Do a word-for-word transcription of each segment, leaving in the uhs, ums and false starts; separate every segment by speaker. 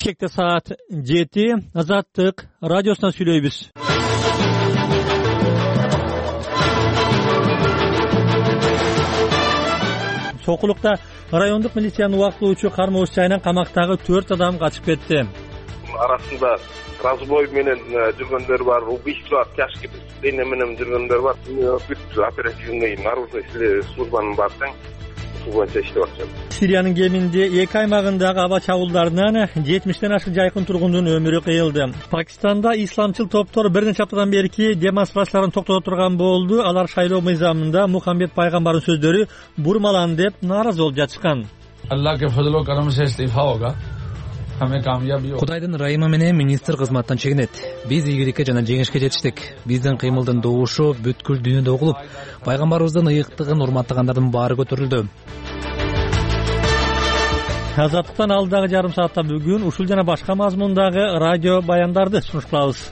Speaker 1: Келечекте саат жети Азаттык радиосунан сүйлөйбүз. Сокулукта райондук милициянын убактылуучу кармоочу жайынан камактагы төрт адам качып кетти.
Speaker 2: Арасында разбой менен жүргөндөр бар, убийство, тяжкий преступление менен жүргөндөр бар. Бүт оперативный наружный службанын бардыгы боюнча иштеп атышат.
Speaker 1: Сириянын кеминде эки аймагындагы аба чабуулдарынан жетимиштен ашык жайкын тургундун өмүрү кыйылды. Пакистанда исламчыл топтор бир нече аптадан берки демонстрацияларын токтото турган болду. Алар шайлоо мыйзамында Мухаммед пайгамбардын сөздөрү бурмаланды деп нааразы болуп жатышкан.
Speaker 3: Кудайдын ырайымы менен министр кызматтан чегинет. Биз ийгиликке жана жеңишке жетиштик. Биздин кыймылдын добушу бүткүл дүйнөдө угулуп, пайгамбарыбыздын ыйыктыгын урматтагандардын баары көтөрүлдү.
Speaker 1: Азаттыктан алдагы жарым саатта бүгүн ушул жана башка мазмундагы радио баяндарды сунушталабыз.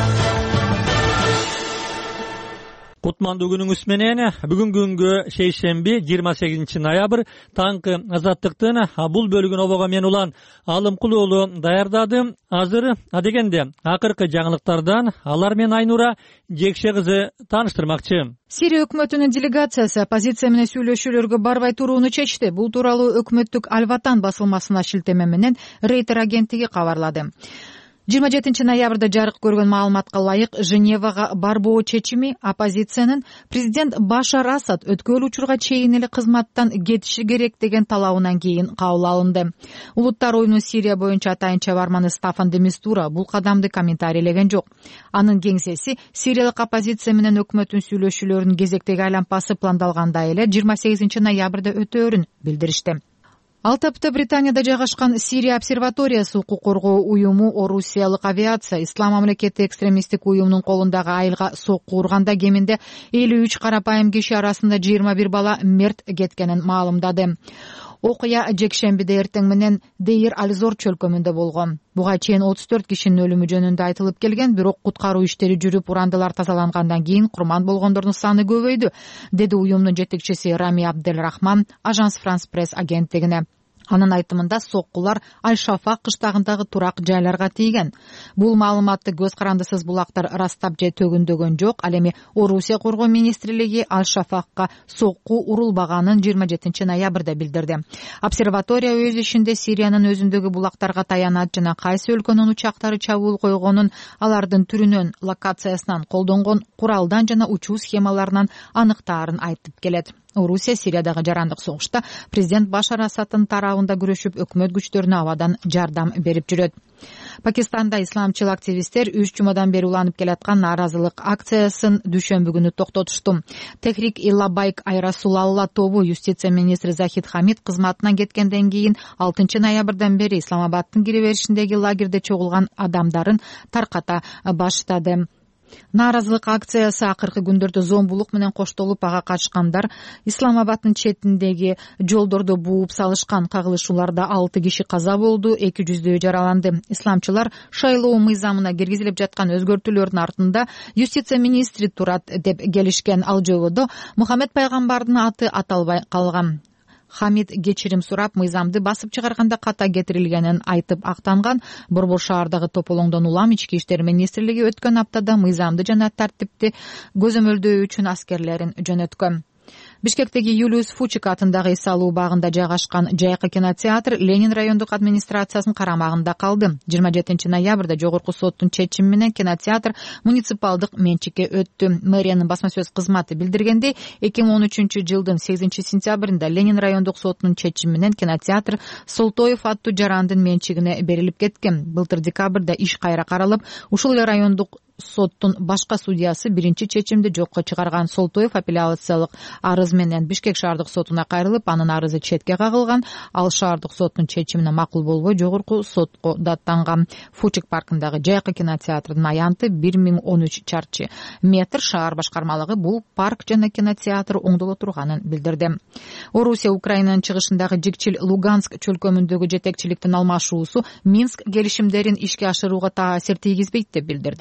Speaker 1: Кутмандуу күнүңүз менен бүгүн күнгө шейшемби жыйырма сегизинчи ноябрь таңкы Азаттыктын бул бөлүгүн обого мен улан Алымкул уулу даярдады. Азыр адегенде акыркы жаңылыктардан алар менен Айнура Жекше кызы тааныштырмакчы.
Speaker 4: Сирия өкмөтүнүн делегациясы оппозиция менен сүйлөшүүлөргө барбай турууну чечти. Бул тууралуу өкмөттүк Аль-Ватан басылмасына шилтеме менен Рейтер агенттиги кабарлады. жыйырма жетинчи ноябрда жарык көргөн маалыматка ылайык, Женевага барбоо чечими оппозициянын президент Башар Асад өткөл учурга чейин эле кызматтан кетиши керек деген талабынан кийин кабыл алынды. Улуттар оюнунун Сирия боюнча атайынча барманы Стафан де Мистура бул кадамды комментарийлеген жок. Анын кеңсеси сириялык оппозиция менен өкмөттүн сүйлөшүүлөрүнүн кезектеги айланпасы пландалгандай эле жыйырма сегизинчи ноябрда өтөөрүн билдиришти. Алты апта Британияда жайгашкан Сирия обсерваториясы укук коргоо уюму Орусиялык авиация Ислам мамлекети экстремисттик уюмунун колундагы айылга сокку урганда кеминде элүү үч карапайым киши арасында жыйырма бир бала мерт кеткенин маалымдады. Окуя жекшембиде эртең менен Дейр Аль-Зор чөлкөмүндө болгон. Буга чейин отуз төрт кишинин өлүмү жөнүндө айтылып келген, бирок куткаруу иштери жүрүп урандылар тазалангандан кийин курман болгондордун саны көбөйдү, деди уюмдун жетекчиси Рами Абделрахман Ажанс Франс пресс агенттигине. Анын айтымында соккулар Аль-Шафак кыштагындагы турак жайларга тийген. Бул маалыматты көз карандысыз булактар ырастап же төгүндөгөн жок. Ал эми Орусия коргоо министрлиги Аль-Шафакка сокку урулбаганын жыйырма жетинчи ноябрда билдирди. Обсерватория өз ишинде Сириянын өзүндөгү булактарга таянат жана кайсы өлкөнүн учактары чабуул койгонун, алардын түрүнөн, локациясынан, колдонгон куралдан жана учуу схемаларынан аныктаарын айтып келет. Орусия Сириядагы жарандык согушта президент Башар Асадтын тарабында күрөшүп, өкмөт күчтөрүнө абадан жардам берип жүрөт. Пакистанда исламчыл активисттер үч жумадан бери уланып келаткан нааразылык акциясын дүйшөмбү күнү токтотушту. Техрик Иллабайк Айрасулалла тобу юстиция министри Захид Хамид кызматынан кеткенден кийин алтынчы ноябрдан бери Исламабадтын кире беришиндеги лагерде чогулган адамдарын тарката баштады. Нааразылык акциясы акыркы күндөрдө зомбулук менен коштолуп, ага качкандар Исламабадтын четиндеги жолдордо бууп салышкан. Кагылышууларда алты киши каза болду, эки жүздөй жараланды. Исламчылар шайлоо мыйзамына киргизилип жаткан өзгөртүүлөрдүн артында юстиция министри турат деп келишкен. Ал жободо Мухаммед пайгамбардын аты аталбай калган. Хамид кечирим сурап, мыйзамды басып чыгарганда ката кетирилгенин айтып актанган. Борбор шаардагы тополоңдон улам ички иштер министрлиги өткөн аптада мыйзамды жана тартипти көзөмөлдөө үчүн аскерлерин жөнөткөн. Бишкектеги Юлиус Фучик атындагы Исалуу багында жайгашкан жайкы кинотеатр Ленин райондук администрациясынын карамагында калды. жыйырма жетинчи ноябрда жогорку соттун чечими менен кинотеатр муниципалдык менчикке өттү. Мэриянын басма сөз кызматы билдиргендей, эки миң он үчүнчү жылдын сегизинчи сентябрында Ленин райондук соттунун чечими менен кинотеатр Солтоев аттуу жарандын менчигине берилип кеткен. Былтыр декабрда иш кайра каралып, ушул эле райондук соттун башка судьясы биринчи чечимди жокко чыгарган. Солтоев апелляциялык арыз менен Бишкек шаардык сотуна кайрылып, анын арызы четке кагылган. Ал шаардык соттун чечимине макул болбой жогорку сотко даттанган. Фучик паркындагы жайкы кинотеатрдын аянты бир миң он үч чарчы метр. Шаар башкармалыгы бул парк жана кинотеатр оңдоло турганын билдирди. Орусия Украинанын чыгышындагы Жикчил Луганск чөлкөмүндөгү жетекчиликтин алмашуусу Минск келишимдерин ишке ашырууга таасир тийгизбейт деп билдирди. Кремль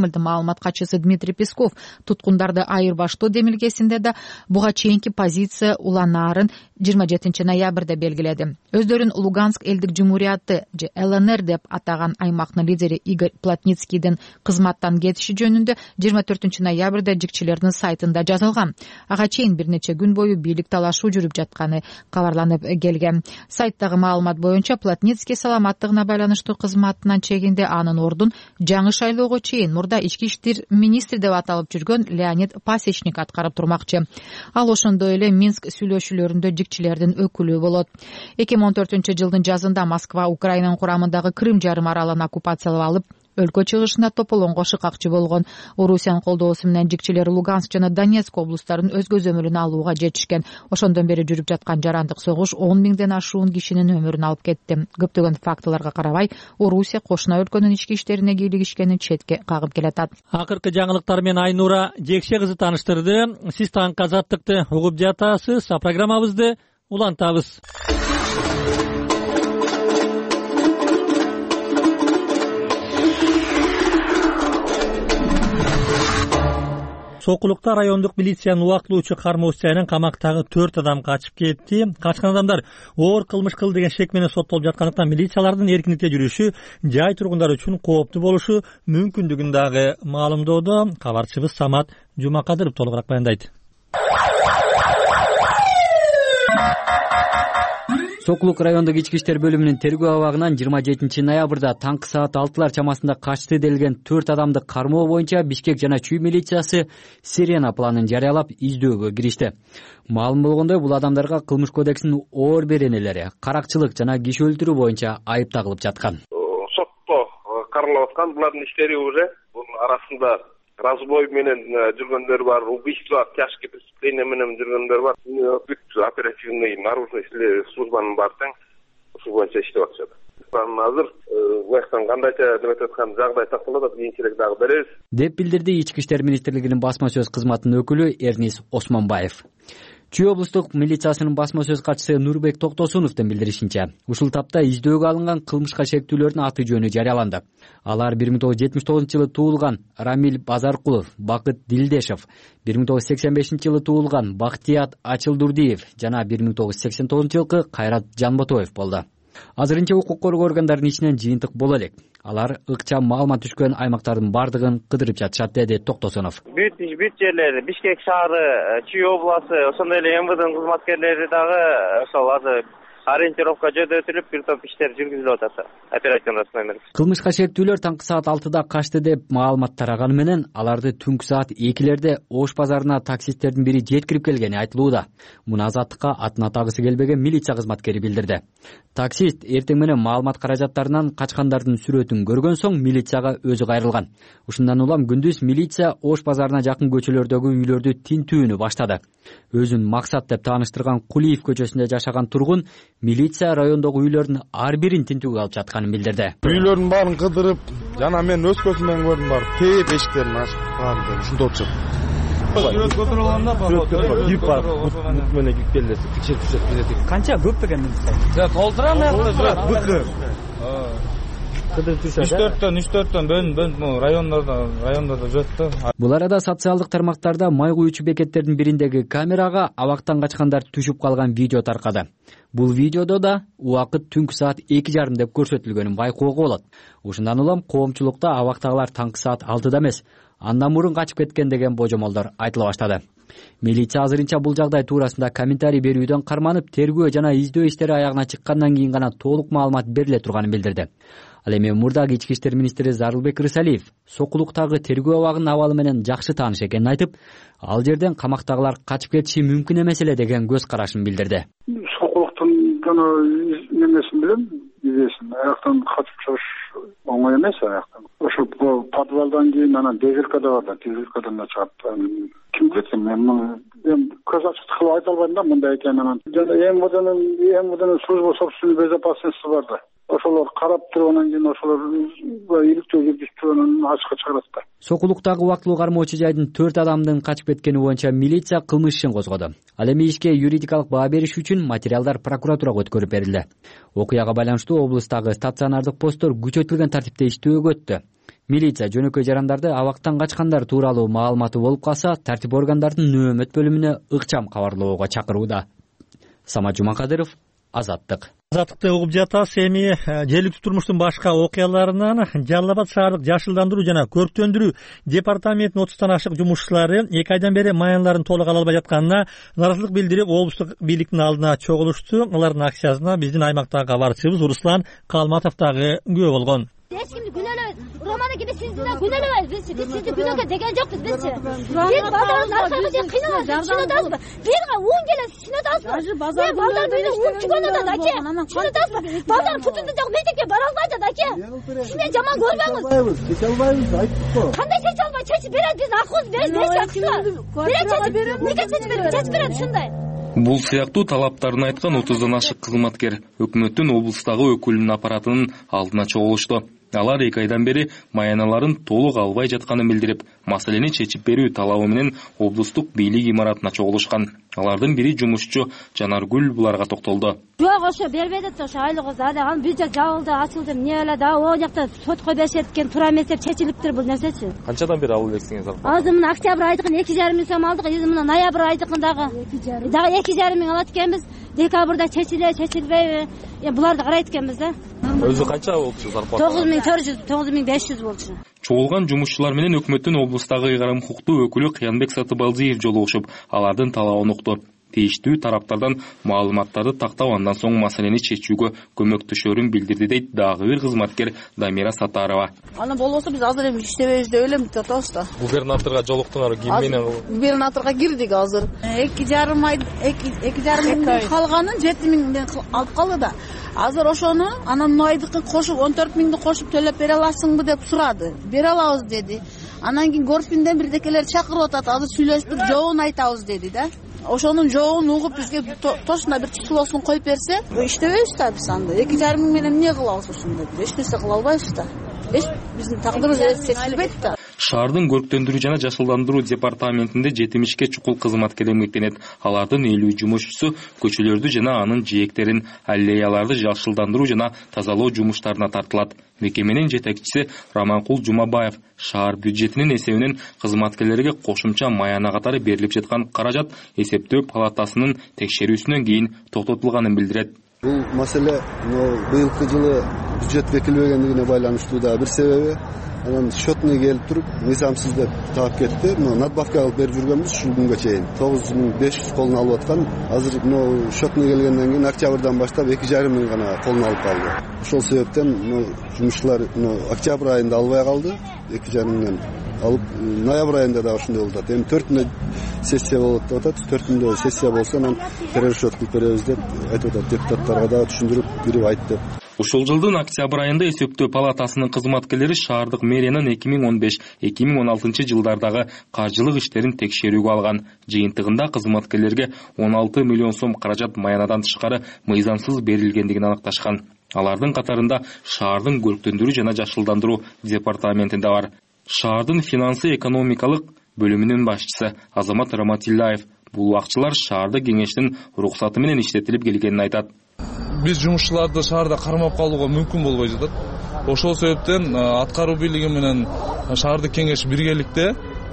Speaker 4: Кремлдин маалымат катчысы Дмитрий Песков туткундарды айырбаштоо демилгесинде да буга чейинки позиция уланаарын жыйырма жетинчи ноябрда белгиледи. Өздөрүн Луганск элдик жумурияты же Л Н Р деп атаган аймактын лидери Игорь Плотницкийдин кызматтан кетиши жөнүндө жыйырма төртүнчү ноябрда жигчилердин сайтында жазылган. Ага чейин бир нече күн бою бийлик талашуу жүрүп жатканы кабарланып келген. Сайттагы маалымат боюнча Плотницкий саламаттыгына байланыштуу кызматынан чегинде анын ордун жаңы шайлоого чейин мурда ички иштер министри деп аталып жүргөн Леонид Пасечник аткарып турмакчы. Ал ошондой эле Минск сүйлөшүүлөрүндө жигчилердин өкүлү болот. эки миң он төртүнчү жылдын жазында Москва Украинанын курамындагы Крым жарым аралын оккупациялап алып, өлкө чыгышында тополоңго шыкакчы болгон. Орусиянын колдоосу менен жигчилер Луганск жана Донецк облустарын өз көзөмөлүнө алууга жетишкен. Ошондон бери жүрүп жаткан жарандык согуш он миңден ашуун кишинин өмүрүн алып кетти. Көптөгөн фактыларга карабай, Орусия кошуна өлкөнүн ички иштерине кийлигишкенин четке кагып келатат.
Speaker 1: Акыркы жаңылыктар менен Айнура Жекше кызы тааныштырды. Сиз таңкы азаттыкты угуп жатасыз. Программабызды улантабыз. Сокулукта райондук милициянын убактылуучу кармоочу жайынан камактагы төрт адам качып кетти. Качкан адамдар оор кылмыш кылды деген шек менен соттолуп жаткандыктан милициялардын эркиндикте жүрүшү жай тургундары үчүн кооптуу болушу мүмкүндүгүн дагы маалымдоодо. Кабарчыбыз Самат Жумакадыров толугураак баяндайт.
Speaker 5: Сокулук райондук ички иштер бөлүмүнүн тергөө абагынан жыйырма жетинчи ноябрда таңкы саат алтылар чамасында качты делген төрт адамды кармоо боюнча Бишкек жана Чүй милициясы Сирена планын жарыялап издөөгө киришти. Маалым болгондой, бул адамдарга кылмыш кодексинин оор беренелери, каракчылык жана киши өлтүрүү боюнча айып тагылып жаткан.
Speaker 2: Сотто каралып аткан булардын иштери уже бунун арасында разбой менен жүргөндөр бар, убийство, тяжкие преступления менен жүргөндөр бар. Бүт оперативный наружный службанын баардыгы ушул боюнча иштеп атышат. Азыр бuyактан кандайча деп аткан жагдай такталат, кийинчерээк дагы беребиз,
Speaker 5: деп билдирди Ички иштер министрлигинин басма сөз кызматынын өкүлү Эрнис Осмонбаев. Чүй облустук милициясынын басма сөз катчысы Нурбек Токтосуновдун билдиришинче, ушул тапта издөөгө алынган кылмышка шектүүлөрдүн аты жөнү жарыяланды. Алар бир миң тогуз жүз жетимиш тогузунчу жылы туулган Рамил Базаркулов, Бакыт Дилдешев, бир миң тогуз жүз сексен бешинчи жылы туулган Бактият Ачылдурдиев жана бир миң тогуз жүз сексен тогузунчу жылкы Кайрат Жанботоев болду. Азырынча укук коргоо органдарынын ичинен жыйынтык боло элек. Алар ыкчам маалымат түшкөн аймактардын бардыгын кыдырып жатышат, деди Токтосунов.
Speaker 6: Бүт бүт жерлери, Бишкек шаары, Чүй областы, ошондой эле эм вэ дын кызматкерлери дагы ошол азыр ориентировка жөнөтүлүп, бир топ иштер жүргүзүлүп атат. Оперативный номер.
Speaker 5: Кылмышка шектүүлөр таңкы саат алтыда качты деп маалымат тараганы менен аларды түнкү саат экилерде Ош базарына таксисттердин бири жеткирип келгени айтылууда. Муну Азаттыкка атын атагысы келбеген милиция кызматкери билдирди. Таксист эртең менен маалымат каражаттарынан качкандардын сүрөтүн көргөн соң милицияга өзү кайрылган. Ушундан улам күндүз милиция Ош базарына жакын көчөлөрдөгү үйлөрдү тинтүүнү баштады. Өзүн максат деп тааныштырган Кулиев көчөсүндө жашаган тургун милиция райондогу үйлөрдүн ар бирин тинтүүгө алып жатканын билдирди.
Speaker 7: Үйлөрдүн баарын кыдырып, жана мен өз көзүм менен көрдүм, бар тээп эшиктерин ачып калган, ушунда отурушат. Сүрөт көтөрүп алганда кирип барып, мут менен кирип келди, текшерип түшөт билет.
Speaker 5: Канча көп деген милиция?
Speaker 6: Жа толтурам мен.
Speaker 7: Бүткө.
Speaker 6: үч төрттөн үч төрттөн бөн бөн райондордо райондордо жүрөт да.
Speaker 5: Бул арада социалдык тармактарда май куючу бекеттердин бириндеги камерага абактан качкандар түшүп калган видео таркады. Бул видеодо да убакыт түнкү саат эки жарым деп көрсөтүлгөнүн байкоого болот. Ушундан улам коомчулукта абактагылар таңкы саат алтыда эмес, андан мурун качып кеткен деген божомолдор айтыла баштады. Милиция азырынча бул жагдай туурасында комментарий берүүдөн карманып, тергөө жана издөө иштери аягына чыккандан кийин гана толук маалымат бериле турганын билдирди. Ал эми мурдагы ички иштер министри Зарылбек Рысалиев Сокулуктагы тергөө абагынын абалы менен жакшы тааныш экенин айтып, ал жерден камактагылар качып кетиши мүмкүн эмес эле деген көз карашын билдирди.
Speaker 8: Сокулуктун жана немесин билем, идеясын аяктан качып чыгыш оңой эмес аяктан. Ошо подвалдан кийин анан дезилкада бар да, дезилкадан да чыгат. Ким билет, мен эми көз ачыктык кылып айта албайм да мындай экенин. Анан жана эм вэ днын эм вэ днын служба собственной безопасности бар да. Ошолор карап тургандан кийин ошолор иликтөө жүргүзүп ачыкка чыгарат да.
Speaker 5: Сокулуктагы убактылуу кармоочу жайдын төрт адамдын качып кеткени боюнча милиция кылмыш ишин козгоду. Ал эми ишке юридикалык баа бериш үчүн материалдар прокуратурага өткөрүп берилди. Окуяга байланыштуу облустагы стационардык посттор күчөтүлгөн тартипте иштөөгө өттү. Милиция жөнөкөй жарандарды абактан качкандар тууралуу маалыматы болуп калса, тартип органдардын нөөмөт бөлүмүнө ыкчам кабарлоого чакырууда. Самат Жумакадыров, Азаттык.
Speaker 1: Азаттыкты угуп жатасыз. Эми жергиликтүү турмуштун башка окуяларынан Жалал Абад шаардык жашылдандыруу жана көрктөндүрүү департаментинин отуздан ашык жумушчулары эки айдан бери маянларын толук ала албай жатканына нааразычылык билдирип, облустук бийликтин алдына чогулушту. Алардын акциясына биздин аймактагы кабарчыбыз Руслан Калматов дагы күбө болгон.
Speaker 9: Эч кимди күнөөлөбөйбүз. Романа gibi сизди да күнөөлөбөйбүз. Биз сизди сизди күнөөгө деген жокпуз бизчи. Биз базардын аркасында кыйналабыз. Шинотасызбы? Бирге он келе шинотасызбы? Мен балдар менен уруп чүгөн атат аке. Шинотасызбы? Балдар путунда жок мектепке бара албайт аке. Сине жаман көрбөңүз. Чече албайбыз, айттык го. Кандай чече албай? Чечип берет, биз акыбыз берет, берет. Неге чечип берет? Чечип берет ушундай.
Speaker 10: Бул сыяктуу талаптарын айткан отуздан ашык кызматкер өкмөттүн облустагы өкүлүнүн аппаратынын алдына чогулушту. Алар эки айдан бери маяналарын толук албай жатканын билдирип, маселени чечип берүү талабы менен облустук бийлик имаратына чогулушкан. Алардын бири жумушчу Жанаргүл буларга токтолду.
Speaker 9: Жок, ошо бербейт да, ошо айлыгы задаган бюджет жабылды, ачылды, эмне эле да, о жакта сотко беришет экен, туура эмес деп чечилиптир бул нерсечи.
Speaker 10: Канчадан бери алып элексиңиз?
Speaker 9: Азыр мына октябрь айдыкын эки жарым миң сом алдык, мына ноябрь айдыкын дагы дагы эки жарым миң алат экенбиз. Декабрда чечиле, чечилбейби? Буларды карайт экенбиз да.
Speaker 10: Өзү канча болчу зарплата?
Speaker 9: тогуз миң төрт жүз, тогуз миң беш жүз болчу.
Speaker 10: Чогулган жумушчулар менен өкмөттүн облустагы ыйгарым укуктуу өкүлү Кыянбек Сатыбалдиев жолугушуп, алардын талабын укту. Тийиштүү тараптардан маалыматтарды тактап, андан соң маселени чечүүгө көмөктөшөрүн билдирди, дейт дагы бир кызматкер Дамира Сатарова.
Speaker 11: Аны болбосо биз азыр эми иштебейбиз деп элем атабыз да.
Speaker 10: Губернаторго жолуктуңар, ким менен?
Speaker 11: Губернаторго кирдик азыр. эки жарым ай, эки жарым миңден калганын жети миңден алып калды да. Азыр ошону анан муайдыкын кошуп он төрт миңди кошуп төлөп бере аласыңбы деп сурады. Бере алабыз деди. Анан кийин Горпинден бирдекелер чакырып атат, азыр сүйлөштүк, жообун айтабыз деди да. Ошонун жообун угуп бизге точно бир числосун коюп берсе, иштебейбиз да биз анда. эки жарым миң менен эмне кылабыз ушунда? Эч нерсе кыла албайбыз да. Эч биздин тагдырыбыз чечилбейт да.
Speaker 10: Шаардын көрктөндүрүү жана жашылдандыруу департаментинде жетимишке чукул кызматкер эмгектенет. Алардын элүү жумушчусу көчөлөрдү жана анын жээктерин, аллеяларды жашылдандыруу жана тазалоо жумуштарына тартылат. Мекеменин жетекчиси Раманкул Жумабаев шаар бюджетинин эсебинен кызматкерлерге кошумча маяна катары берилип жаткан каражат эсептөө палатасынын текшерүүсүнөн кийин токтотулганын билдирет.
Speaker 12: Бул маселе быйылкы жылы бюджет бекилбегендигине байланыштуу да бир себеби. Анан счетный келип туруп, мыйзамсыз деп таап кетти. Надбавка алып берип жүргөнбүз ушул күнгө чейин. тогуз миң беш жүз колуна алып аткан. Азыр мына счетный келгенден кийин октябрдан баштап эки жарым миң гана колуна алып калды. Ошол себептен жумушчулар октябрь айында албай калды. эки жарым миңден алып ноябрь айында да ошондой болуп атат. Эми төртүндө сессия болот деп атат. төртүндө сессия болсо анан перерасчет кылып беребиз деп айтып атат. Депутаттарга да түшүндүрүп бирип айтты.
Speaker 10: Ушул жылдын октябрь айында эсептөө палатасынын кызматкерлери шаардык мэриянын эки миң он беш эки миң он алтынчы жылдардагы каржылык иштерин текшерүүгө алган. Жыйынтыгында кызматкерлерге он алты миллион сом каражат маянадан тышкары мыйзамсыз берилгендигин аныкташкан. Алардын катарында шаардын көрктөндүрүү жана жашылдандыруу департаментинде бар. Шаардын финансы экономикалык бөлүмүнүн башчысы Азамат Раматилляев бул акчалар шаардык кеңештин уруксаты менен иштетилип келгенин айтат.
Speaker 13: Биз жумушчуларды шаарда кармап калууга мүмкүн болбой жатат. Ошол себептен аткаруу бийлиги менен шаардык кеңеш биргеликте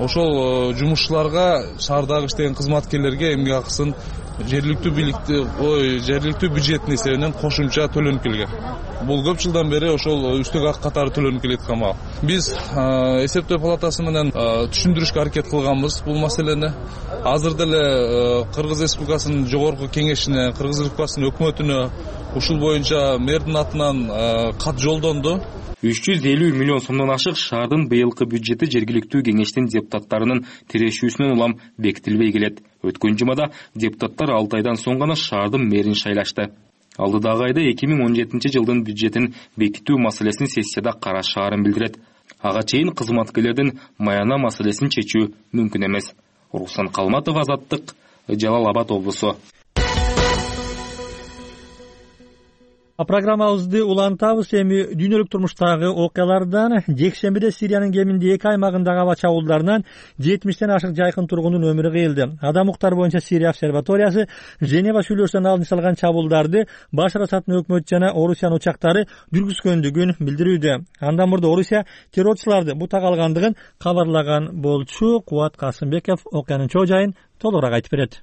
Speaker 13: ошол жумушчуларга, шаардагы иштеген кызматкерлерге эмгек акысын жергиликтүү бийликти, ой, жергиликтүү бюджеттин эсебинен кошумча төлөнүп келген. Бул көп жылдан бери ошол үстөк акы катары төлөнүп келеткан маал. Биз эсептөө палатасы менен түшүндүрүшкө аракет кылганбыз бул маселени. Азыр деле Кыргыз Республикасынын жогорку кеңешине, Кыргыз Республикасынын өкмөтүнө ушул боюнча мэрдин атынан кат жолдонду.
Speaker 10: үч жүз элүү миллион сомдон ашык шаардын быйылкы бюджети жергиликтүү кеңештин депутаттарынын тирешүүсүнөн улам бекитилбей келет. Өткөн жумада депутаттар алты айдан соң гана шаардын мэрин шайлашты. Алдыдагы айда эки миң он жетинчи жылдын бюджетин бекитүү маселесин сессияда карашаарын билдирет. Ага чейин кызматкерлердин маяна маселесин чечүү мүмкүн эмес. Руслан Калматов, Азаттык, Жалал Абад облусу.
Speaker 1: Программабызды улантабыз. Эми дүйнөлүк турмуштагы окуялардан жекшембиде Сириянын кеминде эки аймагындагы аба чабуулдарынан жетимиштен ашык жайкын тургундун өмүрү кыйылды. Адам укуктары боюнча Сирия обсерваториясы Женева сүйлөшүүсүнөн алдын салган чабуулдарды Башар Асаддын өкмөтү жана Орусиянын учактары жүргүзгөндүгүн билдирүүдө. Андан мурда Орусия террорчуларды бутак алгандыгын кабарлаган болчу. Кубат Касымбеков окуянын чоо жайын толугураак айтып берет.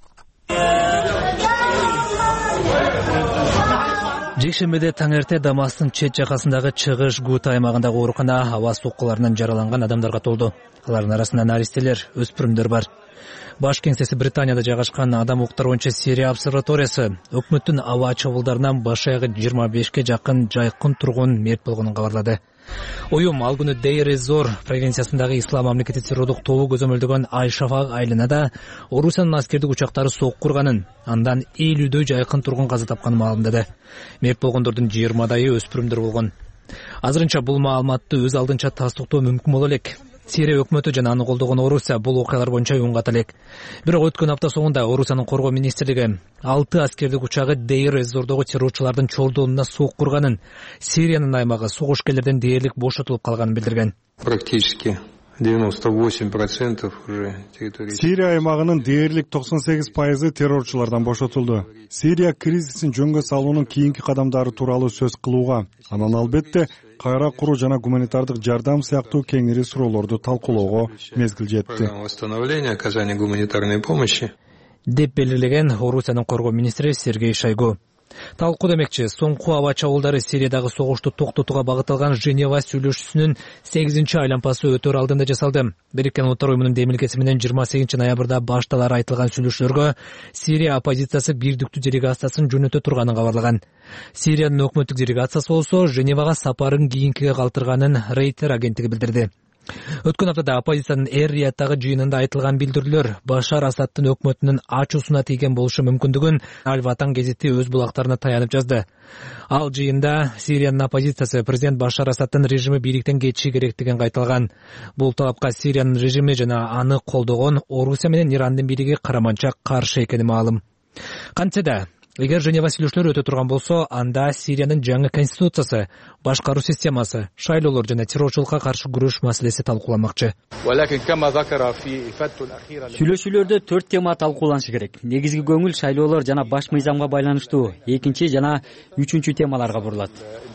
Speaker 3: Жекшембиде таң эрте Дамастын чет жакасындагы чыгыш Гута аймагындагы оорукана аба соккуларынан жараланган адамдарга толду. Алардын арасында наристелер, өспүрүмдөр бар. Баш кеңсеси Британияда жайгашкан Адам укуктары боюнча Сирия обсерваториясы өкмөттүн аба чабуулдарынан баш аягы жыйырма бешке жакын жайкын тургун мерт болгонун кабарлады. Уюм ал күнү Дейр-эз-Зор провинциясындагы ислам мамлекети террорлук тобу көзөмөлдөгөн Ай-Шафак айланада Орусиянын аскердик учактары сокку курганын, андан элүүдөй жайкын тургун каза тапканын маалымдады. Мерт болгондордун жыйырмадайы өспүрүмдөр болгон. Азырынча бул маалыматты өз алдынча тастыктоо мүмкүн боло элек. Сирия өкмөтү жана аны колдогон Орусия бул окуялар боюнча уюнгат элек. Бирок өткөн апта соңунда Орусиянын коргоо министрлиги алты аскердик учагы Дейр-эз-Зордогу террорчулардын чордоонуна сокку курганын, Сириянын аймагы согушкерлерден дээрлик бошотулуп калганын билдирген.
Speaker 14: Практически девяносто восемь процентов уже территории.
Speaker 15: Сирия аймагынын дээрлик токсон сегиз пайызы террорчулардан бошотулду. Сирия кризисин жөнгө салуунун кийинки кадамдары тууралуу сөз кылууга, анан албетте кайра куруу жана гуманитардык жардам сыяктуу кеңири суроолорду талкуулоого мезгил жетти.
Speaker 14: Восстановление, оказание гуманитарной помощи
Speaker 3: деп белгилеген Орусиянын коргоо министри Сергей Шойгу. Талкуу демекчи, соңку аба чабуулдары Сириядагы согушту токтотууга багытталган Женева сүйлөшүүсүнүн сегизинчи айланпасы өтөр алдында жасалды. Бириккен Улуттар уюмунун демилгеси менен жыйырма сегизинчи ноябрда башталары айтылган сүйлөшүүлөргө Сирия оппозициясы бирдиктүү делегациясын жөнөтө турганын кабарлаган. Сириянын өкмөттүк делегациясы болсо Женевага сапарын кийинкиге калтырганын Рейтер агенттиги билдирди. Өткөн аптада оппозициянын Эр-Рияттагы жыйынында айтылган билдирүүлөр Башар Асаддын өкмөтүнүн ачуусуна тийген болушу мүмкүндүгүн Аль-Ватан гезити өз булактарына таянып жазды. Ал жыйында Сириянын оппозициясы президент Башар Асаддын режими бийликтен кетиши керектигин кайталган. Бул талапка Сириянын режими жана аны колдогон Орусия менен Ирандын бийлиги караманча каршы экени маалым. Кантсе да эгер Женева сүйлөшүүлөр өтө турган болсо, анда Сириянын жаңы конституциясы, башкаруу системасы, шайлоолор жана террорчулукка каршы күрөш маселеси талкууланмакчы.
Speaker 5: Сүйлөшүүлөрдө төрт тема талкууланышы керек. Негизги көңүл шайлоолор жана баш мыйзамга байланыштуу, экинчи жана үчүнчү темаларга бурулат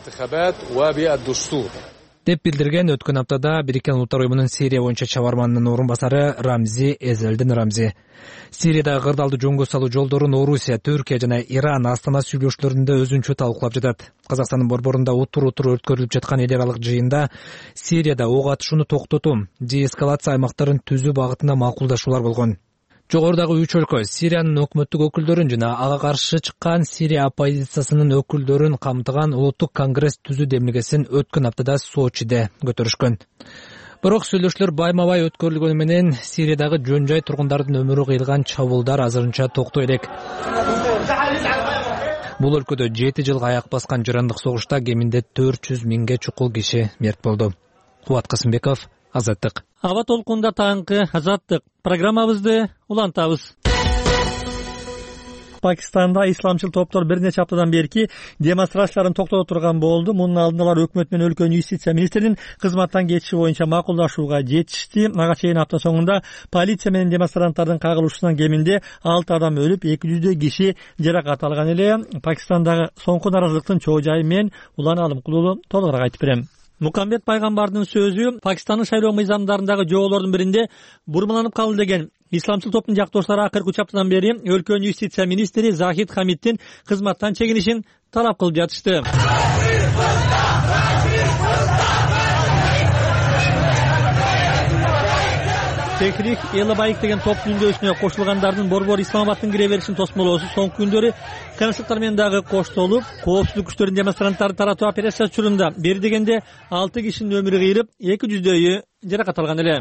Speaker 3: деп билдирген өткөн аптада Бириккен Улуттар уюмунун Сирия боюнча чабарманынын орун басары Рамзи Эзелдин Рамзи. Сириядагы кырдаалды жөнгө салуу жолдорун Орусия, Түркия жана Иран Астана сүйлөшүүлөрүндө өзүнчө талкуулап жатат. Казакстандын борборунда утур-утур өткөрүлүп жаткан эл аралык жыйында Сирияда ок атышууну токтотуу, деэскалация аймактарын түзүү багытында макулдашуулар болгон. Жогорудагы үч өлкө Сириянын өкмөттүк өкүлдөрүн жана ага каршы чыккан Сирия оппозициясынын өкүлдөрүн камтыган улуттук конгресс түзүү демилгесин өткөн аптада Сочиде көтөрүшкөн. Бирок сүйлөшүүлөр байма-бай өткөрүлгөнү менен Сириядагы жөн жай тургундардын өмүрү кыйылган чабуулдар азырынча токтой элек. Бул өлкөдө жети жылга аяк баскан жырандык согушта кеминде төрт жүз миңге чукул киши мерт болду. Кубат Касымбеков, Азаттык.
Speaker 1: Аба толкунда таңкы Азаттык программабызды улантабыз. Пакистанда исламчыл топтор бир нече аптадан берки демонстрацияларын токтото турган болду. Мунун алдында алар өкмөт менен өлкөнүн юстиция министринин кызматтан кетиши боюнча макулдашууга жетишти. Ага чейин апта соңунда полиция менен демонстранттардын кагылышуусунан кеминде алты адам өлүп, эки жүздөй киши жаракат алган эле. Пакистандагы соңку наразылыктын чоо жайы мен Улан Алымкулуу толугураак айтып берем. Мукамбет пайгамбардын сөзү Пакистандын шайлоо мыйзамдарындагы жоолордун биринде бурмаланып калды деген исламчыл топтун жактооштору акыркы үч аптадан бери өлкөнүн юстиция министри Захид Хамиддин кызматтан чегинишин талап кылып жатышты. Техрик Элабайк деген топтун үндөөсүнө кошулгандардын борбор Исламабадтын кире беришин тосмолоосу соңку күндөрү конфликттар менен дагы коштолуп, коопсуздук күчтөрүнүн демонстранттарды таратуу операциясы чурунда. Бери дегенде алты кишинин өмүрү кыйылып, эки жүздөйү жаракат алган эле.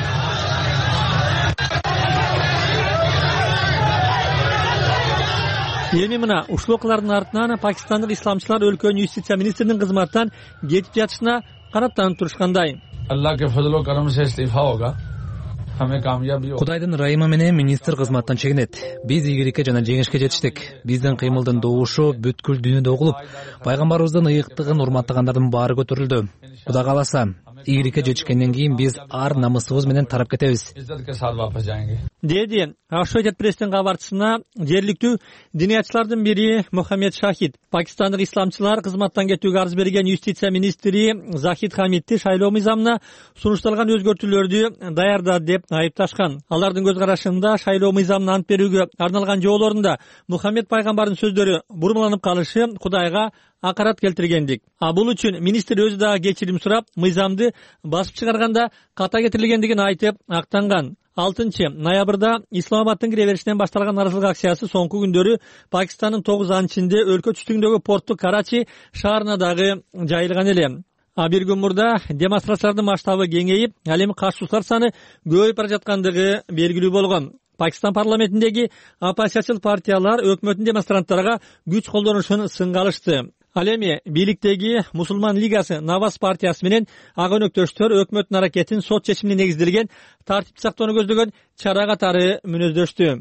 Speaker 1: Эми мына ушул окуялардын артынан пакистандык исламчылар өлкөнүн юстиция министринин кызматтан кетип жатышына караптанып турушкандай.
Speaker 3: Кудайдын ырайымы менен министр кызматтан чегинет. Биз ийгиликке жана жеңишке жетиштик. Биздин кыймылдын добушу бүткүл дүйнөдө угулуп, пайгамбарыбыздын ыйыктыгын урматтагандардын баары көтөрүлдү. Кудай кааласа, ийгиликке жетишкенден кийин биз ар намысыбыз менен тарап кетебиз.
Speaker 1: Деди Associated Press'тин кабарчысына жергиликтүү диниятчылардын бири Мухаммед Шахид пакистандык исламчылар кызматтан кетүүгө арыз берген юстиция министри Захид Хамидти шайлоо мыйзамына сунушталган өзгөртүүлөрдү даярдады деп айыпташкан. Алардын көз карашында шайлоо мыйзамын ант берүүгө арналган жолдорунда Мухаммед пайгамбардын сөздөрү бурмаланып калышы Кудайга акарат келтиргендик. А бул үчүн министр өзү дагы кечирим сурап, мыйзамды басып чыгарганда ката кетирилгендигин айтып актанган. алтынчы ноябрда Исламабадтын кире беришинен башталган нааразылык акциясы соңку күндөрү Пакистандын тогуз анчинде өлкө түштүгүндөгү портту Карачи шаарына дагы жайылган эле. А бир күн мурда демонстрациялардын масштабы кеңейип, ал эми катышуучулар саны көбөйүп бара жаткандыгы белгилүү болгон. Пакистан парламентиндеги оппозициячыл партиялар өкмөттүн демонстранттарга күч колдонушун сынга алышты. Ал эми бийликтеги Мусулман лигасы Наваз партиясы менен ага өнөктөштөр өкмөттүн аракетин сот чечимине негизделген тартипти сактоону көздөгөн чара катары мүнөздөштү.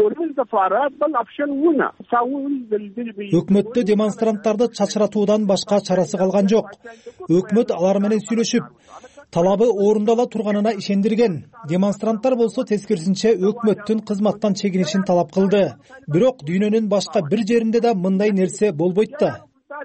Speaker 16: Өкмөттө демонстранттарды чачыратуудан башка чарасы калган жок. Өкмөт алар менен сүйлөшүп, талабы орундала турганына ишендирген. Демонстранттар болсо тескерисинче өкмөттүн кызматтан чегинишин талап кылды. Бирок дүйнөнүн башка бир жеринде да мындай нерсе болбойт да.